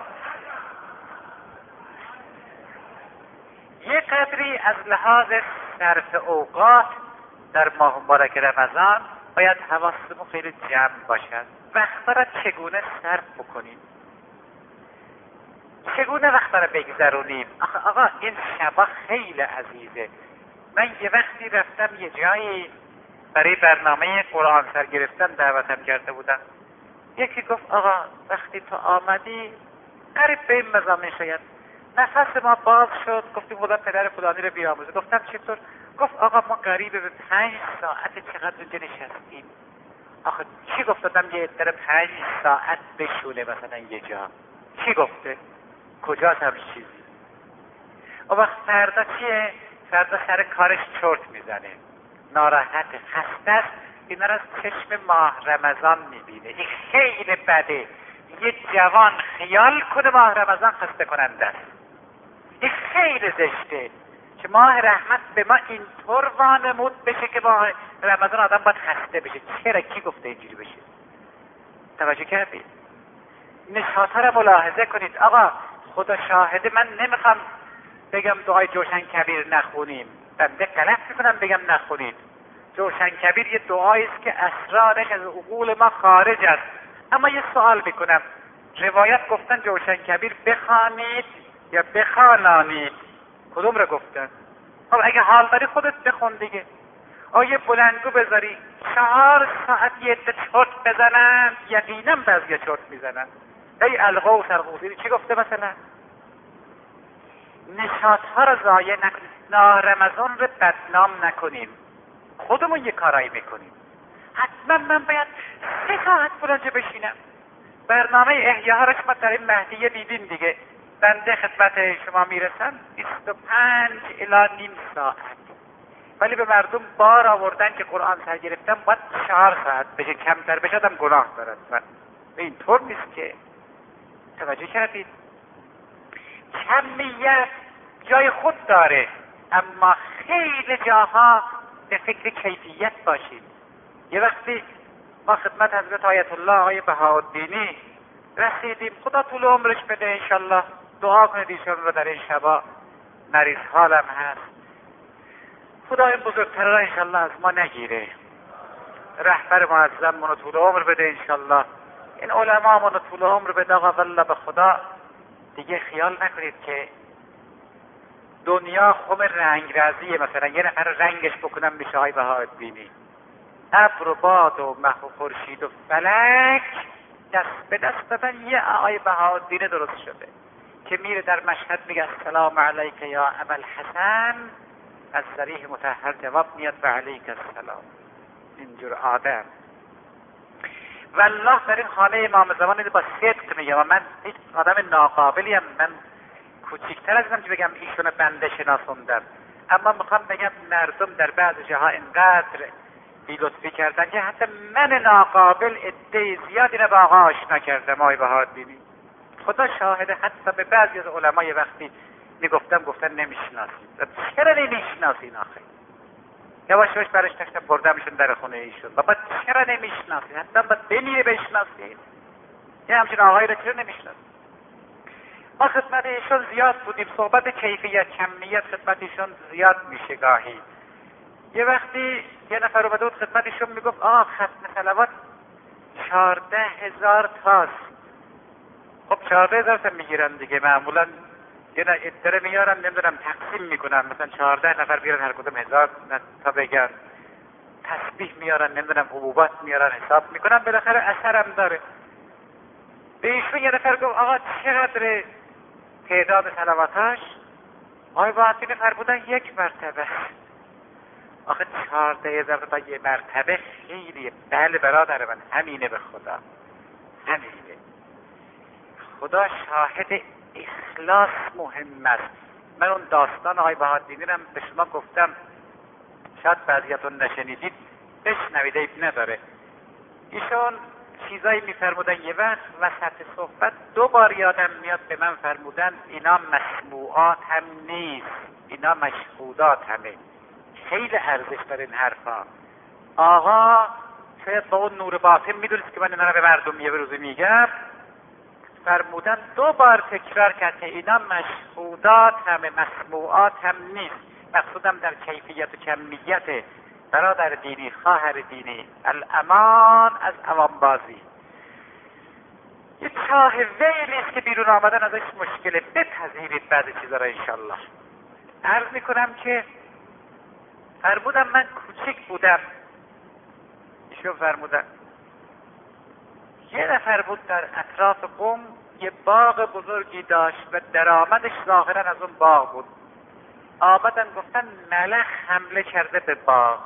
یه قدری از لحاظ صرف اوقات در ماه مبارک رمضان باید حواسمون خیلی جمع باشد. وقت را چگونه صرف بکنیم، چگونه وقت را بگذرونیم. آقا این شبا خیلی عزیزه. من یه وقتی رفتم یه جایی برای برنامه قرآن سر گرفتن دعوتم کرده بودن. یکی گفت آقا وقتی تو آمدی قریب به این مضامین شاید نفس ما باز شد، گفتیم خدا پدر فلانی رو بیاموزه. گفتم چطور؟ گفت آقا ما قریب به 5 ساعت چقدر اونجا نشستیم. آخه چی گفتم یه عده 5 ساعت بشونه مثلا یه جا؟ چی گفته؟ کجاست همش چیزی؟ اون وقت فردا چیه؟ فردا سر کارش چرت میزنه، ناراحت، خسته است. اینا را از چشم ماه رمضان میبینه. این خیلی بده. یه جوان خیال کنه ماه رمضان خسته کننده است. این خیلی زشته که ماه رحمت به ما اینطور وانمود بشه که ماه رمضان آدم باید خسته بشه. چرا؟ کی گفته اینجوری بشه؟ توجه کردید؟ نشاط‌ها را ملاحظه کنید. آقا خدا شاهده من نمیخوام بگم دعای جوشن کبیر نخونیم، بنده غلط میکنم بگم نخونید. جوشن کبیر یه دعایی است که اسرارش از عقول ما خارج است. اما یه سوال میکنم، روایت گفتن جوشن کبیر بخوانید یا بخوانانید؟ کدوم رو گفتن؟ خب اگه حال داری خودت بخون دیگه. آیه بلندگو بذاری 4 ساعت یه عده چرت بزنن، یقینا بعضیا چرت میزنن. ای الغوث الغوثی چی گفته مثلا؟ نشاط‌ها رو ضایع نکنیم، رمضان رو بدنام نکنیم. خودمون یه کارایی میکنیم. حتما من باید 3 ساعت فلانجا بشینم. برنامه احیاها رو شما در این مهدیه دیدین دیگه. بنده خدمت شما میرسم 25 الی نیم ساعت، ولی به مردم بار آوردن که قرآن سر گرفتم باید 4 ساعت بشه، کمتر بشه آدم گناه دارد. من اینطور نیست که. توجه کردید؟ کمیت جای خود داره، اما خیلی جاها به فکر کیفیت باشید. یه وقتی ما خدمت حضرت آیت الله آقای بهاءالدینی رسیدیم، خدا طول عمرش بده انشالله، دعا کنید ایشون رو در این شبا، مریض حالم هست. خدا این بزرگتر را انشالله از ما نگیره، رهبر معظم منو طول عمر بده انشالله، این علما منو طول عمر بده. آقا والله به خدا دیگه خیال نکنید که دنیا خم رنگ رازیه، مثلا یه نفر رنگش بکنم میشه های بهاءالدینی. ابر و باد و مه و خورشید و فلک دست به دست دادن یه آقای بهاءالدین درست شده که میره در مشهد میگه السلام علیک یا ابوالحسن، از ذریح مطهر جواب میاد و علیک السلام. اینجور آدم والله در این خانه امام زمان با صدق میگم، من هیچ آدم ناقابلیم، من کوچکتر ازم که بگم ایشون بنده شناسوندم، اما میخوام بگم مردم در بعض جاها اینقدر بی‌لطفی کردن که حتی من ناقابل عده زیادی رو با آقا آشنا کردم. آقای بهاءالدینی خدا شاهده، حتی به بعضی از علمای وقتی میگفتم گفتن نمیشناسید. چرا نمیشناسین آخه؟ یواش یواش برش داشتم بردمشون در خونه ایشون. بابا چرا نمیشناسید؟ حتی باید بمیره بشناسید. یه همچین آقایی رو چرا نمیشناسید؟ ما خدمت ایشون زیاد بودیم، صحبت کیفیت کمیت خدمت ایشون زیاد میشه گاهی. یه وقتی یه نفر اومده بود خدمت ایشون میگفت آقا ختم صلوات 14,000 تاست. خب 14,000 تا میگیرن دیگه، معمولا یه اداره میارن نمیدونم تقسیم میکنن، مثلا 14 نفر بیارن هر کدوم 1000 تا بگن، تسبیح میارن نمیدونم حبوبات میارن حساب میکنن، بالاخره اثرم داره. به ایشون یه نفر گفت آقا چقدر تعداد صلواتاش؟ آقای بهاءالدین فرمودن 1 مرتبه. آخه 14,000 تا یه مرتبه خیلیه. بله برادر من، همینه به خدا، همینه. خدا شاهد اخلاص مهم است. من اون داستان آقای بهاءالدینی رو به شما گفتم، شاید بعضیاتون نشنیدید، بشنوید، عیب نداره. ایشون چیزایی میفرمودن، یه وقت وسط صحبت 2 بار یادم میاد به من فرمودن اینا مسموعات هم نیست، اینا مشهودات همه. خیلی ارزش داره این حرفا. آقا شاید با اون نور باطن میدونست که من اینا رو به مردم یه روزی میگم، فرمودن 2 بار تکرار کرد که اینا مشهودات همه، مسموعات هم نیست. مقصودم در کیفیت و کمیت برادر دینی، خواهر دینی، الامان از عوامبازی. یه چاه ویلی است که بیرون آمدن ازش مشکله. بپذیرید بعضی چیزا را انشالله. عرض میکنم که فرمودم من کوچک بودم، ایشون فرمودن یه نفر بود در اطراف قم یه باغ بزرگی داشت و درآمدش ظاهرا از اون باغ بود. آمدن گفتن ملخ حمله کرده به باغ.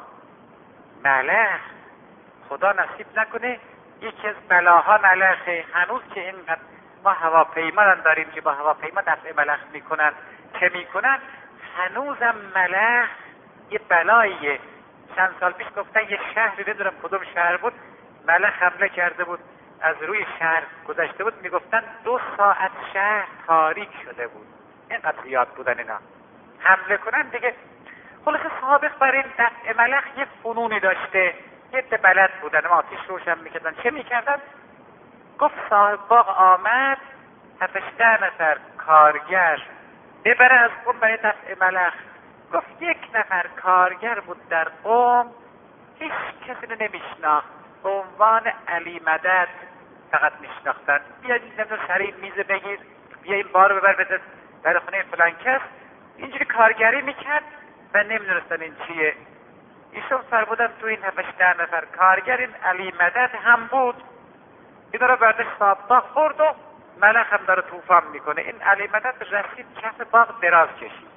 ملخ، خدا نصیب نکنه یکی از بلاها ملخه. هنوز که اینقدر ما هواپیما داریم که با هواپیما دفع ملخ میکنن که میکنن، هنوزم ملخ یه بلاییه. چند سال پیش گفتن یه شهری، نمیدونم کدوم شهر بود، ملخ حمله کرده بود، از روی شهر گذشته بود، میگفتن 2 ساعت شهر تاریک شده بود. اینقدر زیاد بودن اینا حمله کنن دیگه. خلاصه سابق بر این دفع ملخ یه فنونی داشته، یه بلد بودن، ما آتیش روشن میکردن. چه میکردن؟ گفت صاحب باغ آمد 7-10 نفر کارگر ببره از قم برای دفع ملخ. گفت 1 نفر کارگر بود در قم، هیچ کسی رو نمیشناخت، به عنوان علی مدد فقط میشناختن. بیا نمیدون سریع میزه بگیر، بیا این بار ببر بده در خونه فلان کس. اینجوری کارگری میکرد و نمیدونستن این چیه. ایشون فرمودن تو این 7-10 نفر کارگر این علی مدد هم بود. اینا رو بردش صاحب باغ برد و ملخ هم داره طوفان میکنه. این علی مدد رسید کف باغ دراز کشید.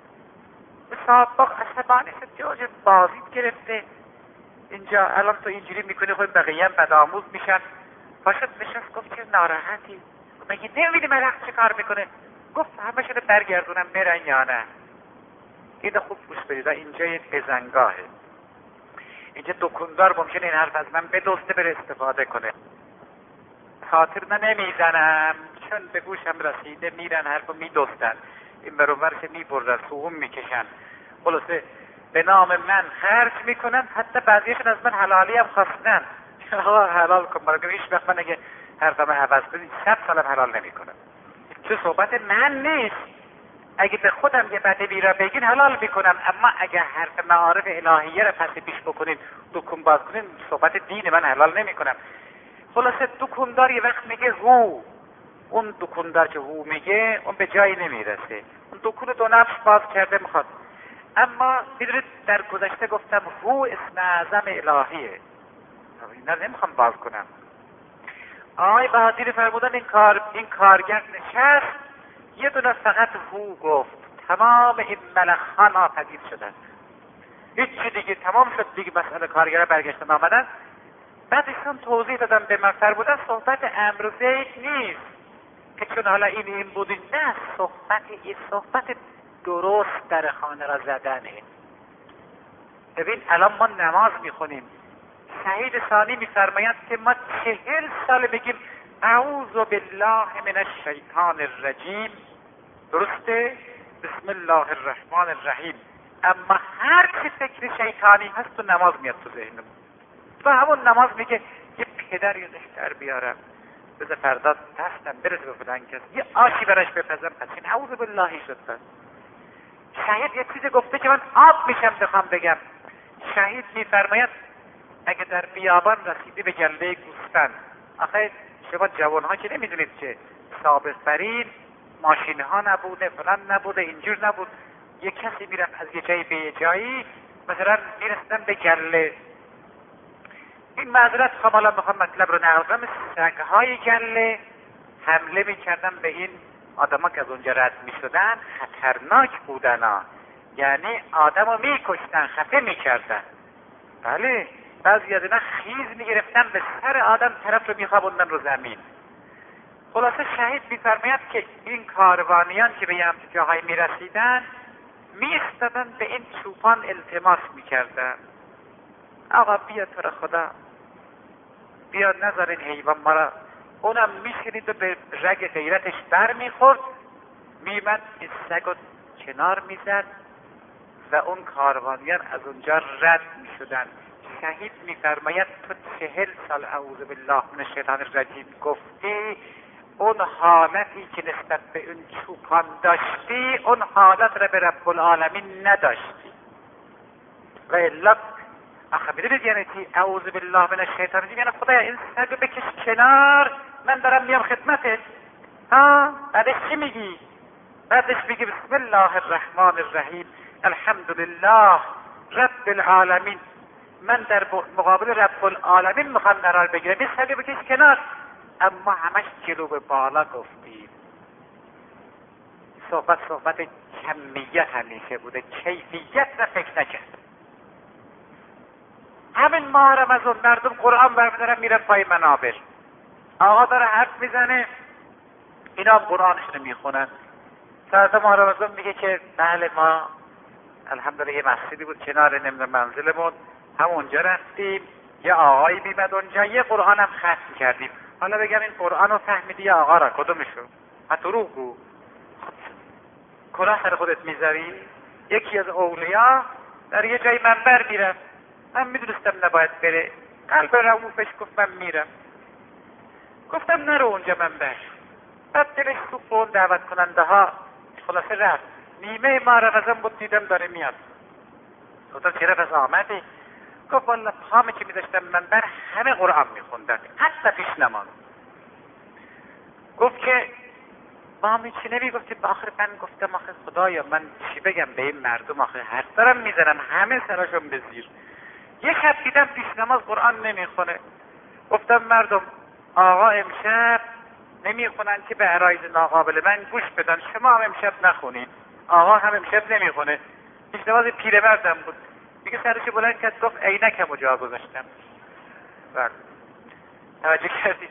صاحب باغ عصبانی شد، جاج بازیت گرفته اینجا، الان تو اینجوری میکنی خود بقیه هم بدآموز میشن. پاشد نشست گفت چه ناراحتی؟ مگه نمیدی ملخ چه کار میکنه؟ گفت همه شده برگردونم برن یا نه. اینو خوب گوش بدید، اینجا یه بزنگاهه، اینجا دکاندار ممکنه این حرف از من بدزده بره استفاده کنه. خاطر نمیزنم چون به گوشم رسیده، میرن حرفو میدزدن، این برابر که میبردن سوم میکشن، خلاصه به نام من خرج میکنن. حتی بعضیشون از من حلالی هم خواستن، آقا حلال کن برای هیچ وقت من اگه حرفم عوض بدید 100 سالم حلال نمیکنم، چه صحبت من نیست. اگه به خودم یه بدی را بگین حلال میکنم، اما اگه حرف معارف الهیه را پس پیش بکنین دکون باز کنین صحبت دین من حلال نمیکنم. خلاصه دکوندار یه وقت میگه هو، اون دکوندار که هو میگه اون به جایی نمیرسه، اون دکون 2 نفس باز کرده میخواد. اما میدونید در گذشته گفتم هو اسم اعظم الهیه، اینا نمیخوام باز کنم. آقای بهادری فرمودن این کارگر نشست یه دونه فقط هو گفت، تمام این ملخ‌ها ناپدید شدن، هیچ دیگه تمام شد دیگه. مسئله کارگر برگشتن آمدن. بعدشون توضیح دادم به من، فرمودن صحبت امر و زید نیست که چون حالا این بودی، نه، صحبت درست در خانه را زدنه. ببین الان ما نماز میخونیم، شهید ثانی میفرماید که ما 40 سال بگیم اعوذ بالله من الشیطان الرجیم، درسته؟ بسم الله الرحمن الرحیم، اما هر چه فکر شیطانی هست تو نماز میاد تو ذهنم. تو همون نماز میگه یه پدر یادش در بیارم، بذار فردا دستم برسه به فلان کس، یه آشی براش بپزم، پس این اعوذ باللهی شد. شهید یه چیزی گفته که من آب میشم بخوام بگم. شهید میفرماید اگه در بیابان رسیدی به گله گوسفند، آخه شما جوانها که نمیدونید که سابق برین ماشین ها نبوده، فلان نبوده، اینجور نبود، یه کسی میرفت از یه جایی به یه جایی، مثلا میرسیدن به گله، این معذرت حالا میخوام مطلب رو نقل کنم، سگهای گله حمله میکردن به این آدما که از اونجا رد میشدن، خطرناک بودن ها، یعنی آدم رو میکشتن، خفه میکردن. بله، بعضی از اینا خیز میگرفتن به سر آدم، طرف رو میخوابوندن رو زمین. خلاصه شهید میفرماید که این کاروانیان که به همچین جاهای میرسیدن میستادن به این چوپان التماس میکردن، آقا بیا تو را خدا، بیا نذار این حیوان ما را. اونم میشنید و به رگ غیرتش بر میخورد، میمد این سگ رو کنار میزد و اون کاروانیان از اونجا رد میشدن. شهید میفرماید تو 40 سال اعوذ بالله من الشیطان الرجیم گفتی، اون حالتی که نسبت به اون چوپان داشتی اون حالت را به رب العالمین نداشتی. و الا آخه میدونید یعنی چی؟ اعوذ بالله من الشیطان الرجیم، یعنی خدایا این سگ بکش کنار، من دارم میام خدمتت. بعدش چی میگی؟ بعدش میگی بسم الله الرحمن الرحیم الحمدلله رب العالمین، من در مقابل رب العالمین میخوام قرار بگیرم، این سگ بکش کنار. اما همش جلو به بالا گفتیم. صحبت کمیت همیشه بوده، کیفیت را فکر نکرد. همین ماه رمضان مردم قرآن برمیدارن میرن پای منابر، آقا داره حرف میزنه اینا هم قرآنشون میخونن. ساعت ماه رمضان میگه که بله ما الحمدلله یه مسجدی بود کنار نمیدونم منزلمون، همونجا رفتیم، یه آقایی میمد اونجا یه قرآن هم ختم کردیم. حالا بگم این قرآن رو فهمیدی یا آقا را کدومشو؟ دروغ گو، کلاه سر خودت میذاری؟ یکی از اولیاء در یه جای منبر میرم، من میدونستم نباید بره، قلب رؤوفش گفت من میرم، گفتم نرو اونجا منبر. بعد دلش سوخت اون دعوت کننده ها، خلاصه رفت. نیمه ماه رمضان بود دیدم داره میاد، گفتم چرا پس آمدی؟ گفت والا پامی که میداشتم منبر همه قرآن میخوندن حتی پیش نماز. گفت که با می چی نمیگفتی؟ آخر من گفتم آخه خدایا من چی بگم به این مردم، آخه حرف دارم میزنم همه سراشون به زیر. یه شب دیدم پیش نماز قرآن نمیخونه. گفتم مردم آقا امشب نمیخونن که به عرایض ناقابل من گوش بدن، شما هم امشب نخونید. آقا هم امشب نمیخونه. پیش نماز پیرمردم بود، دیگه سرش بلند کرد گفت عینکمو جا گذاشتم. توجه کردید؟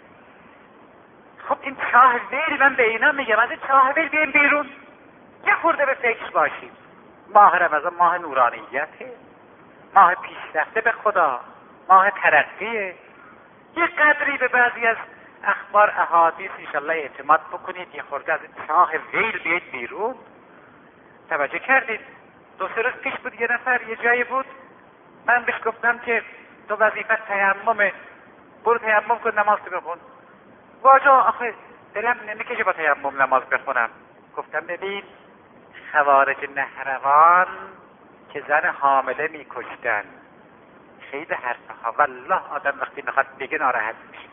خب این چاه ویل، من به اینا میگم از این چاه ویل بیایم بیرون، یه خورده به فکر باشیم. ماه رمضان ماه نورانیته، ماه پیشرفته به خدا، ماه ترقیه. یه قدری به بعضی از اخبار احادیث انشالله اعتماد بکنید، یه خورده از این چاه ویل بیاید بیرون. توجه کردید؟ 2-3 روز پیش بود یه نفر یه جایی بود، من بهش گفتم که تو وظیفت تیممه، برو تیمم کن نماز بخون. واجا آخه دلم نمیکشه با تیمم نماز بخونم. گفتم ببین خوارج نهروان که زن حامله میکشتن، خیلی حرفها والله آدم وقتی میخواد بگه ناراحت میشه،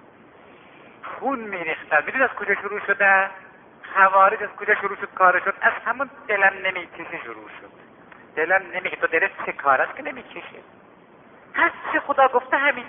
خون میریختن. میدید از کجا شروع شده؟ خوارج از کجا شروع شد کارشون؟ از همون دلم نمیکشه شروع شد. دلم نمیکشه. تو دلت چه کار است که نمیکشه؟ هر چی خدا گفته همین.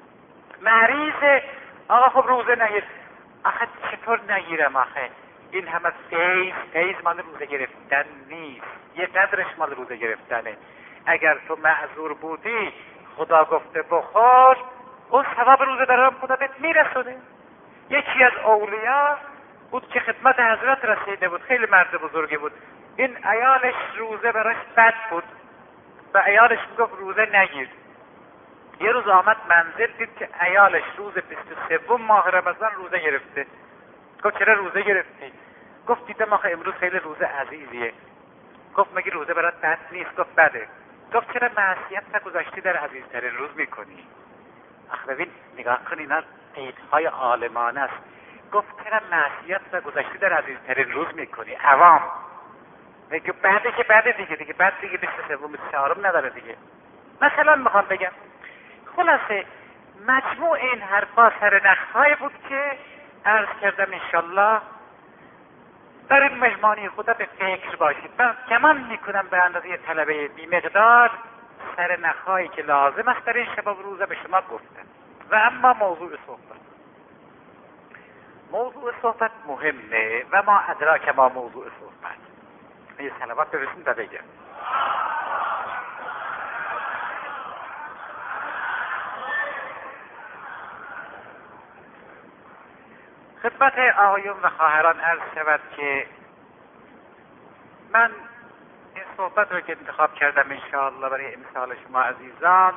مریض آقا خب روزه نگیر. آخه چطور نگیرم؟ آخه این همه فیض مال روزه گرفتن نیست، یه قدرش مال روزه گرفتنه. اگر تو معذور بودی خدا گفته بخور، اون ثواب روزه دارم خدا بهت میرسونه. یکی از اولیاء بود که خدمت حضرت رسیده بود، خیلی مرد بزرگی بود. این عیالش روزه براش بد بود و عیالش میگفت روزه نگیر. یه روز آمد منزل دید که عیالش روز 23 ماه رمضان روزه گرفته. گفت چرا روزه گرفتی؟ گفت دیدم آخه امروز خیلی روزه عزیزیه. گفت مگه روزه برات بد نیست؟ گفت بده. گفت چرا معصیت نگذاشتی در عزیزترین روز میکنی؟ آخه ببین نگاه کن اینا قیدهای عالمانه است. گفت چرا معصیت نگذاشتی در عزیزترین روز میکنی؟ عوام میگه بعده که بعده دیگه بعد دیگه 23 24 نداره دیگه. مثلا میخوام بگم خلاصه مجموع این حرفا سر نخهای بود که عرض کردم انشالله در این مهمانی خدا به فکر باشید. من گمان میکنم به اندازه طلبه بیمقدار سر نخهایی که لازم است در این شب و روزه به شما گفتم. و اما موضوع صحبت مهمه و ما ادراک ما موضوع صحبت. یه صلوات برسیم تا بگم. خدمت آقایون و خواهران عرض شود که من این صحبت رو که انتخاب کردم انشاءالله برای امسال شما عزیزان،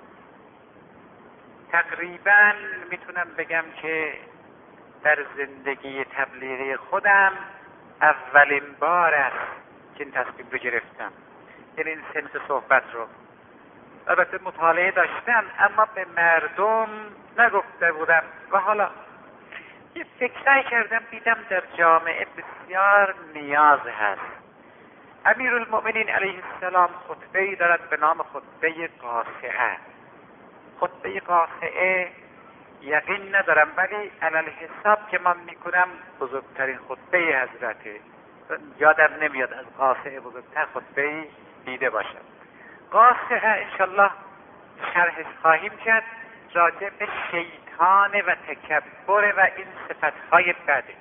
تقریبا میتونم بگم که در زندگی تبلیغی خودم اولین بار است که این تصمیم رو گرفتم، یعنی این سمت صحبت رو. البته مطالعه داشتم اما به مردم نگفته بودم و حالا یه فکرایی کردم دیدم در جامعه بسیار نیاز هست. امیرالمؤمنین علیه السلام خطبه‌ای دارد به نام خطبه قاصعه. خطبه قاصعه یقین ندارم ولی علل حساب که من میکنم بزرگترین خطبه حضرته. یادم نمیاد از قاصعه بزرگتر خطبه دیده باشم. قاصعه انشالله شرحش خواهیم کرد، راجع به شیطان و تکبر و این صفتهای بده.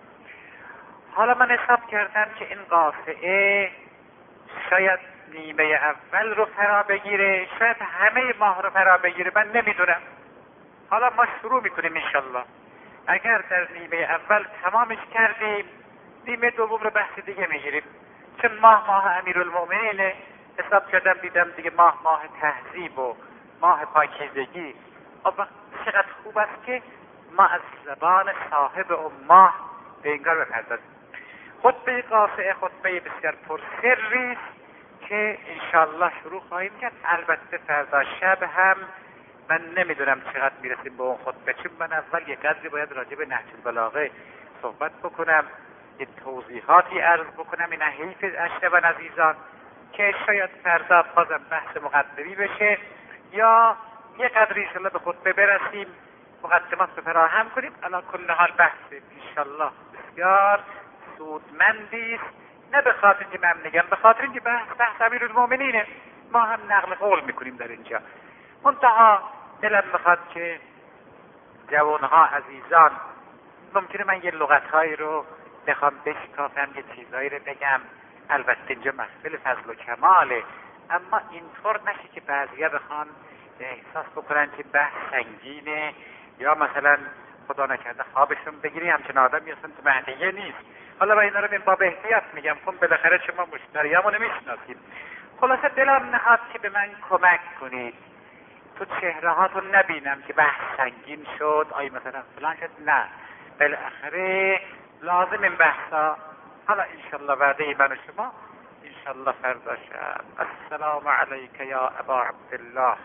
حالا من حساب کردم که این قاصعه شاید نیمه اول رو فرا بگیره، شاید همه ماه رو فرا بگیره، من نمیدونم. حالا ما شروع میکنیم انشالله. اگر در نیمه اول تمامش کردیم، نیمه دوم رو بحث دیگه میگیریم. چون ماه امیرالمؤمنینه، حساب کردم دیدم دیگه ماه تهذیب و ماه پاکیزگی. چقدر خوب است که ما از زبان صاحب اون ماه به انگار بپردازیم. خطبه قاصعه خطبه بسیار پرسری است که انشالله شروع خواهیم کرد. البته فردا شب هم من نمیدونم چقدر میرسیم به اون خطبه، چون من اول یک قدری باید راجع به نهج البلاغه صحبت بکنم، یه توضیحاتی عرض بکنم. این حیف اشربن عزیزان که شاید فردا بازم بحث مقدمی بشه یا یک قدری انشالله به خطبه برسیم، مقدمات رو فراهم کنیم. علی کل حال بحث انشالله بسیار سودمندی است، نه به خاطر اینکه من میگم، به خاطر اینکه بحث امیرالمؤمنینه، ما هم نقل قول میکنیم در اینجا. منتها دلم میخواد که جوانها عزیزان، ممکنه من یه لغتهایی رو بخوام بشکافم، یه چیزایی رو بگم. البته اینجا محفل فضل و کماله، اما اینطور نشه که بعضیا بخوان احساس بکنن که بحث سنگینه یا مثلا خدا نکرده خوابشون بگیری، همچنان آدمی اصلا تو معنیه نیست. حالا با اینا رو من با احتیاط میگم، خب بالاخره شما مشتریامو نمیشناسید. خلاصه دلم نهاد که به من کمک کنید، تو چهره هاتون نبینم که بحث سنگین شد، آی مثلا فلان شد، نه، بالاخره لازم این بحثا. حالا انشالله وعده من و شما انشالله فردا شب. السلام علیک یا ابا عبدالله.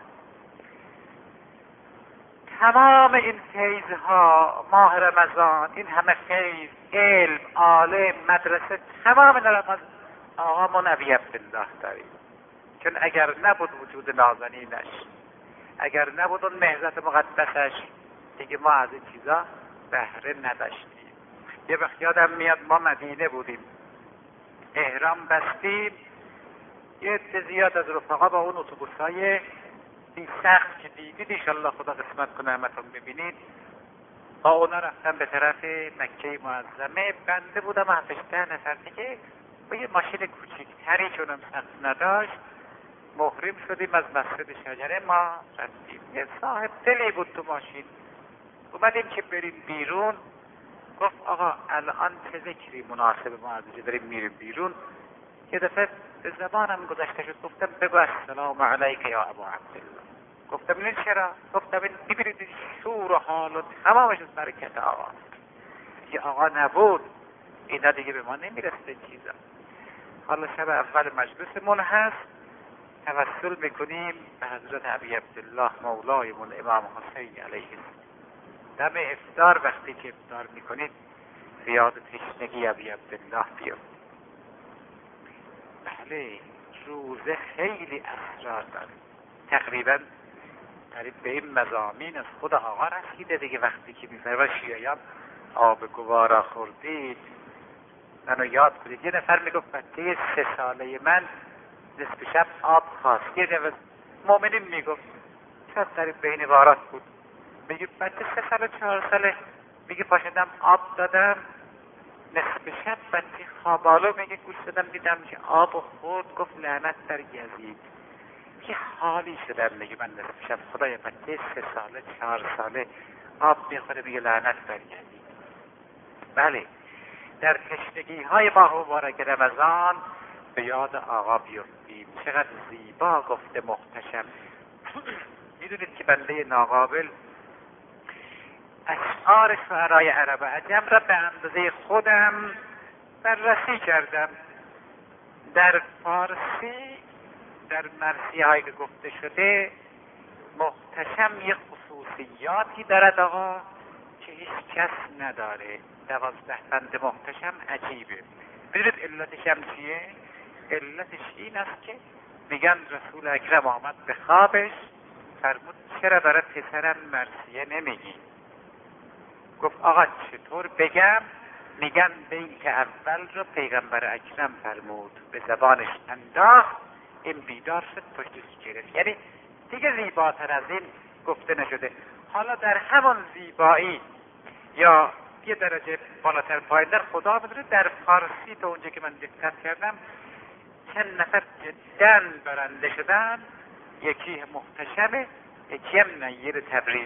تمام این فیضها ماه رمضان، این همه فیض، علم، عالم، مدرسه، تمام در آقامون ابی عبدالله داریم. چون اگر نبود وجود نازنینش، اگر نبود اون مهزت مقدسش، دیگه ما از این چیزا بهره نداشتیم. یه وقت یادم میاد ما مدینه بودیم، احرام بستیم، یه عده زیاد از رفقا با اون اتوبوسای بی سقف که دیدید انشالله خدا قسمت کنه همتون ببینید، با اونا رفتم به طرف مکه معظمه. بنده بودم 7-8 نفر دیگه با یه ماشین کوچیکتری که اونم سقف نداشت، محرم شدیم از مسجد شجره. ما رفتیم، یه صاحب دلی بود تو ماشین، اومدیم که بریم بیرون، گفت آقا الان چه ذکری مناسب ما از اینجا داریم میریم بیرون. یه دفعه به زبانم گذشته شد، گفتم بگو السلام علیک یا ابا عبدالله. گفتم این چرا؟ گفتم این ببینید شور و حال و تمامش از برکت آقا، که آقا نبود اینا دیگه به ما نمیرسته چیزا. حالا شب اول مجلسمون هست، توسل میکنیم به حضرت ابی عبدالله مولایمون امام حسین علیه السلام. دم افطار وقتی که افطار میکنید زیاد تشنگی ابی عبدالله بیاد. بله، روزه خیلی اسرار داره، تقریبا قریب به این مضامین از خود آقا رسیده دیگه. وقتی که میفرما شیعیان آب گوارا خوردید، منو یاد کنید. یه نفر میگفت بچه 3 ساله من نصف شب آب خواست، یه نفر مؤمنین میگفت شاید قریب به این عبارات بود، میگه بچه 3 ساله 4 ساله، میگه پاشدم آب دادم نصف شب، بچه خوابالو میگه گوش دادم دیدم که آب خورد، گفت لعنت بر یزید. که حالی شدم، میگه من نصف شب خدای بچه 3 ساله 4 ساله آب میخوره، میگه لعنت بر یزید. بله، در تشنگی های ماه مبارک رمضان به یاد آقا بیفتیم. چقدر زیبا گفته محتشم. میدونید که بنده ناقابل اشعار شعرای عرب عجم را به اندازه خودم بررسی کردم. در فارسی در مرثیه هایی که گفته شده محتشم یک خصوصیاتی دارد آقا که هیچ کس نداره. 12 بند محتشم عجیبه. بدونید علتش هم چیه؟ علتش این است که میگن رسول اکرم آمد به خوابش فرمود چرا برای پسرم مرثیه نمیگی؟ گفت آقا چطور بگم؟ میگن به این که اول رو پیغمبر اکرم فرمود، به زبانش انداخت، این بیدار شد پشتش گرفت. یعنی دیگه زیباتر از این گفته نشده. حالا در همون زیبایی یا یه درجه بالاتر پایین‌تر خدا بدونه در فارسی تا اونجا که من دقت کردم چند نفر جداً برنده شدن، یکی محتشمه، یکی هم نیر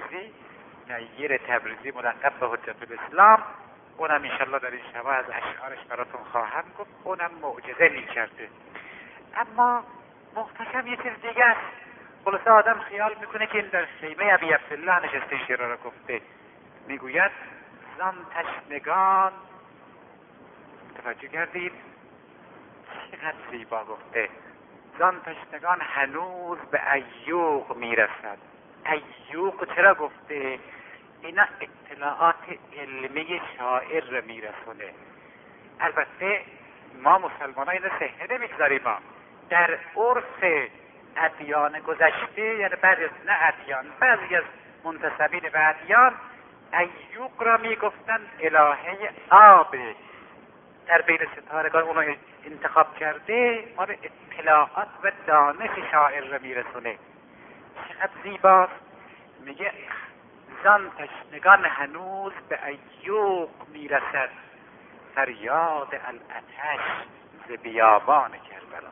تبریزی ملقب به حجت الاسلام. اونم انشالله در این شبه از اشعارش براتون خواهم گفت. اونم معجزه می‌کرده. اما محتشم یه چیز دیگه است. خلاصه آدم خیال میکنه که این در خیمه ابی عبدالله نشسته شعر را گفته. میگوید زان تشنگان، توجه کردید چقدر زیبا گفته، زان تشنگان هنوز به ایوق میرسد. ایوق چرا گفته؟ اینا اطلاعات علمی شاعر رو میرسونه. البته ما مسلمان ها اینو صحه نمیگذاریم. ما در عرف ادیان گذشته، یعنی بعضی از منتسبین به ادیان ایوق را میگفتن الهه آب. در بین ستارگان اونو انتخاب کرده، ما به اطلاعات و دانش شاعر را میرسونه. چقدر زیباست. میگه زان تشنگان هنوز به ایوق میرسد، فریاد الاتش ز بیابان کربلا.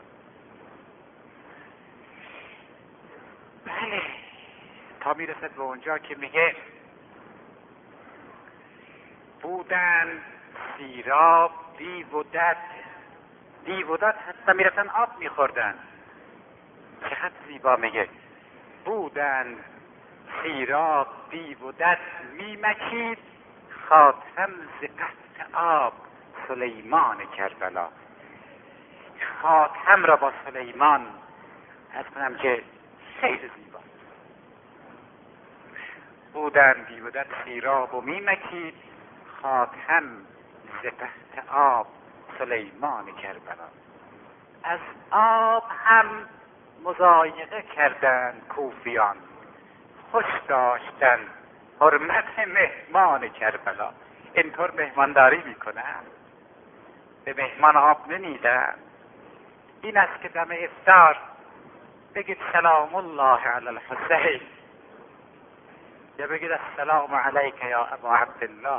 بله، تا میرسد به اونجا که میگه بودن سیراب دیو و دد حتی میرفتن آب میخوردن. چقدر زیبا میگه بودن سیراب دیو و دد میمکید، خاتم ز قطع آب سلیمان کربلا. خاتم را با سلیمان از کنم که خیلی زیبا. بودن دیو و دد سیراب و میمکید، خاتم ز قطع آب سلیمان کربلا. از آب هم مضایقه کردن کوفیان، خوش داشتن حرمت مهمان کربلا. اینطور مهمانداری میکنن، به مهمان آب نمیدن. این است که دم افطار بگید سلام الله علی الحسین، یا بگید السلام علیک یا ابا عبدالله.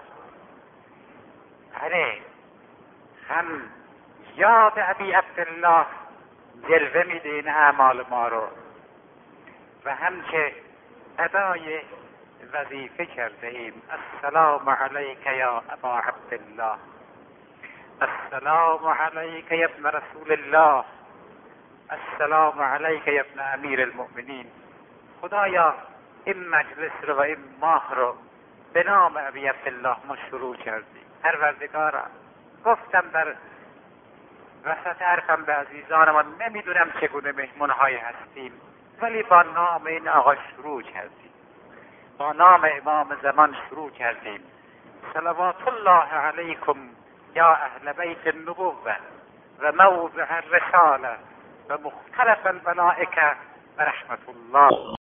بله، هم یاد ابی عبدالله جلوه میده این اعمال ما رو، و هم که ادای وظیفه کرده ایم. السلام علیک یا ابا عبدالله، السلام علیک یا ابن رسول الله، السلام علیک یا ابن امیر المؤمنین. خدایا این مجلس رو و این ماه رو به نام ابی عبدالله ما شروع کردیم. پروردگارا، گفتم در وسط حرفم به عزیزانم نمیدونم چگونه مهمونهای هستیم، ولی با نام این آقا شروع کردیم، با نام امام زمان شروع کردیم. صلوات الله علیکم یا اهل بیت النبوة و موضع الرسالة و مختلف الملائکه و رحمت الله.